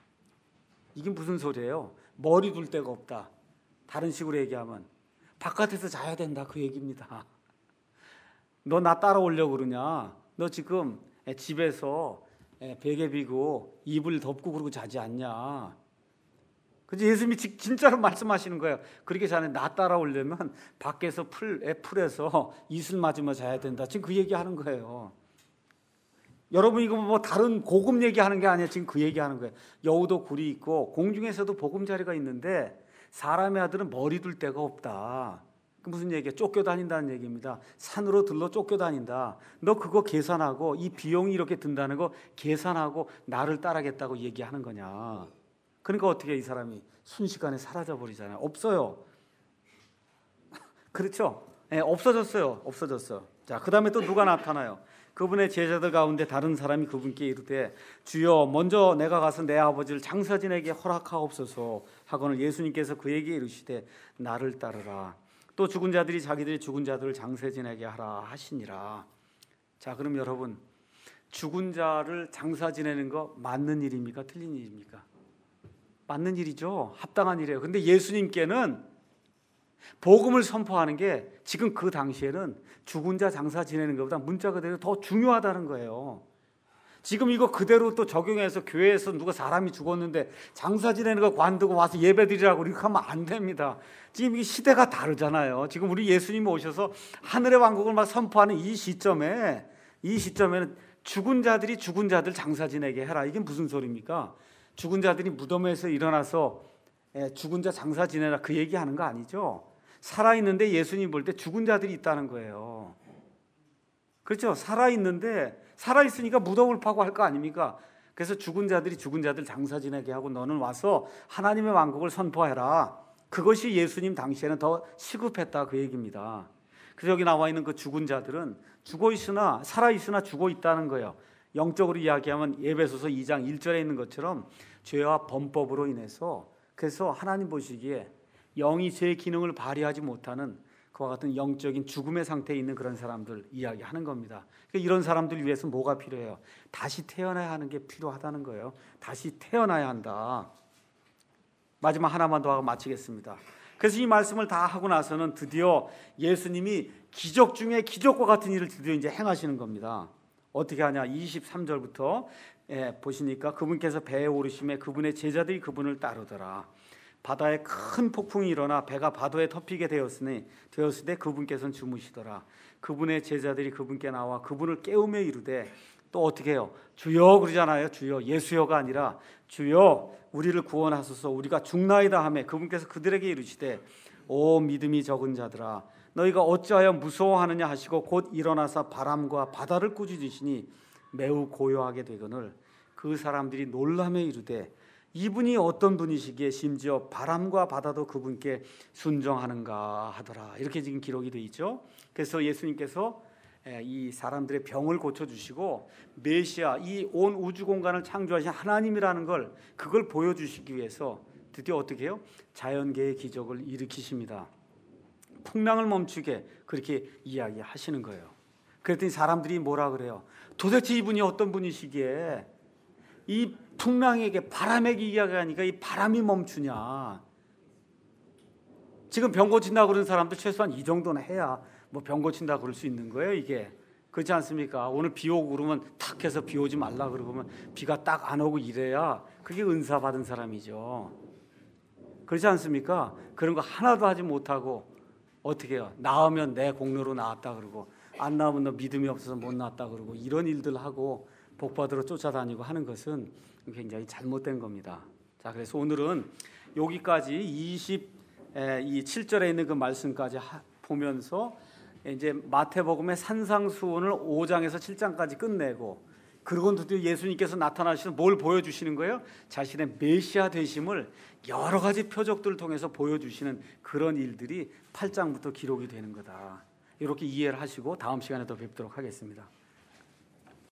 이게 무슨 소리예요? 머리 둘 데가 없다. 다른 식으로 얘기하면 바깥에서 자야 된다, 그 얘기입니다. 너 나 따라오려고 그러냐? 너 지금 집에서 베개 비고 이불 덮고 그러고 자지 않냐? 그래서 예수님이 진짜로 말씀하시는 거예요. 그렇게 자네 나 따라오려면 밖에서 풀에서 이슬 맞으며 자야 된다. 지금 그 얘기하는 거예요. 여러분 이거 뭐 다른 고급 얘기하는 게 아니야. 지금 그 얘기하는 거예요. 여우도 굴이 있고 공중에서도 보금자리가 있는데 사람의 아들은 머리 둘 데가 없다. 무슨 얘기야? 쫓겨다닌다는 얘기입니다. 산으로 들러 쫓겨다닌다. 너 그거 계산하고 이 비용이 이렇게 든다는 거 계산하고 나를 따르겠다고 얘기하는 거냐? 그러니까 어떻게 이 사람이 순식간에 사라져 버리잖아요. 없어요. 그렇죠? 없어졌어요. 없어졌어. 자, 그 다음에 또 누가 나타나요? 그분의 제자들 가운데 다른 사람이 그분께 이르되 주여 먼저 내가 가서 내 아버지를 장사진에게 허락하옵소서 하거늘 예수님께서 그에게 이르시되 나를 따르라. 또 죽은 자들이 자기들의 죽은 자들을 장사진에게 하라 하시니라. 자, 그럼 여러분 죽은 자를 장사 지내는 거 맞는 일입니까? 틀린 일입니까? 맞는 일이죠. 합당한 일이에요. 근데 예수님께는 복음을 선포하는 게 지금 그 당시에는 죽은 자 장사 지내는 것보다 문자 그대로 더 중요하다는 거예요. 지금 이거 그대로 또 적용해서 교회에서 누가 사람이 죽었는데 장사 지내는 거 관두고 와서 예배드리라고 이렇게 하면 안 됩니다. 지금 이 시대가 다르잖아요. 지금 우리 예수님이 오셔서 하늘의 왕국을 막 선포하는 이 시점에는 죽은 자들이 죽은 자들 장사 지내게 해라. 이게 무슨 소리입니까? 죽은 자들이 무덤에서 일어나서 죽은 자 장사 지내라 그 얘기하는 거 아니죠? 살아있는데 예수님 볼 때 죽은 자들이 있다는 거예요. 그렇죠? 살아있으니까 무덤을 파고 할 거 아닙니까? 그래서 죽은 자들이 죽은 자들 장사 지내게 하고 너는 와서 하나님의 왕국을 선포해라. 그것이 예수님 당시에는 더 시급했다 그 얘기입니다. 그래서 여기 나와 있는 그 죽은 자들은 죽어 있으나 살아 있으나 죽어 있다는 거예요. 영적으로 이야기하면 에베소서 2장 1절에 있는 것처럼 죄와 범법으로 인해서, 그래서 하나님 보시기에 영이 제 기능을 발휘하지 못하는 그와 같은 영적인 죽음의 상태에 있는 그런 사람들 이야기하는 겁니다. 그러니까 이런 사람들 위해서 뭐가 필요해요? 다시 태어나야 하는 게 필요하다는 거예요. 다시 태어나야 한다. 마지막 하나만 더 하고 마치겠습니다. 그래서 이 말씀을 다 하고 나서는 드디어 예수님이 기적 중에 기적과 같은 일을 드디어 이제 행하시는 겁니다. 어떻게 하냐? 23절부터 보시니까 그분께서 배에 오르심에 그분의 제자들이 그분을 따르더라. 바다에 큰 폭풍이 일어나 배가 바다에 덮이게 되었을 때 그분께서는 주무시더라. 그분의 제자들이 그분께 나와 그분을 깨우며 이르되, 또 어떻게 해요? 주여 그러잖아요. 주여, 예수여가 아니라 주여 우리를 구원하소서, 우리가 죽나이다 하매 그분께서 그들에게 이르시되, 오 믿음이 적은 자들아, 너희가 어찌하여 무서워하느냐 하시고 곧 일어나서 바람과 바다를 꾸짖으시니 매우 고요하게 되거늘 그 사람들이 놀라며 이르되, 이분이 어떤 분이시기에 심지어 바람과 바다도 그분께 순종하는가 하더라. 이렇게 지금 기록이 되어 있죠. 그래서 예수님께서 이 사람들의 병을 고쳐주시고 메시아, 이 온 우주 공간을 창조하신 하나님이라는 걸, 그걸 보여주시기 위해서 드디어 어떻게 해요? 자연계의 기적을 일으키십니다. 풍랑을 멈추게 그렇게 이야기하시는 거예요. 그랬더니 사람들이 뭐라 그래요? 도대체 이분이 어떤 분이시기에 이 풍랑에게, 바람에게 이야기하니까 이 바람이 멈추냐? 지금 병 고친다고 그러는 사람들 최소한 이 정도는 해야 뭐 병 고친다고 그럴 수 있는 거예요. 이게 그렇지 않습니까? 오늘 비 오고 그러면 탁 해서 비 오지 말라 그러면 비가 딱 안 오고 이래야 그게 은사 받은 사람이죠. 그렇지 않습니까? 그런 거 하나도 하지 못하고 어떻게 해요? 나으면 내 공로로 나았다 그러고, 안 나오면 너 믿음이 없어서 못 나았다 그러고, 이런 일들 하고 복받으러 쫓아다니고 하는 것은 굉장히 잘못된 겁니다. 자, 그래서 오늘은 여기까지 27절에 있는 그 말씀까지 보면서 이제 마태복음의 산상수훈을 5장에서 7장까지 끝내고, 그리고 드디어 예수님께서 나타나시는 뭘 보여주시는 거예요? 자신의 메시아 되심을 여러 가지 표적들을 통해서 보여주시는 그런 일들이 8장부터 기록이 되는 거다. 이렇게 이해를 하시고 다음 시간에 또 뵙도록 하겠습니다.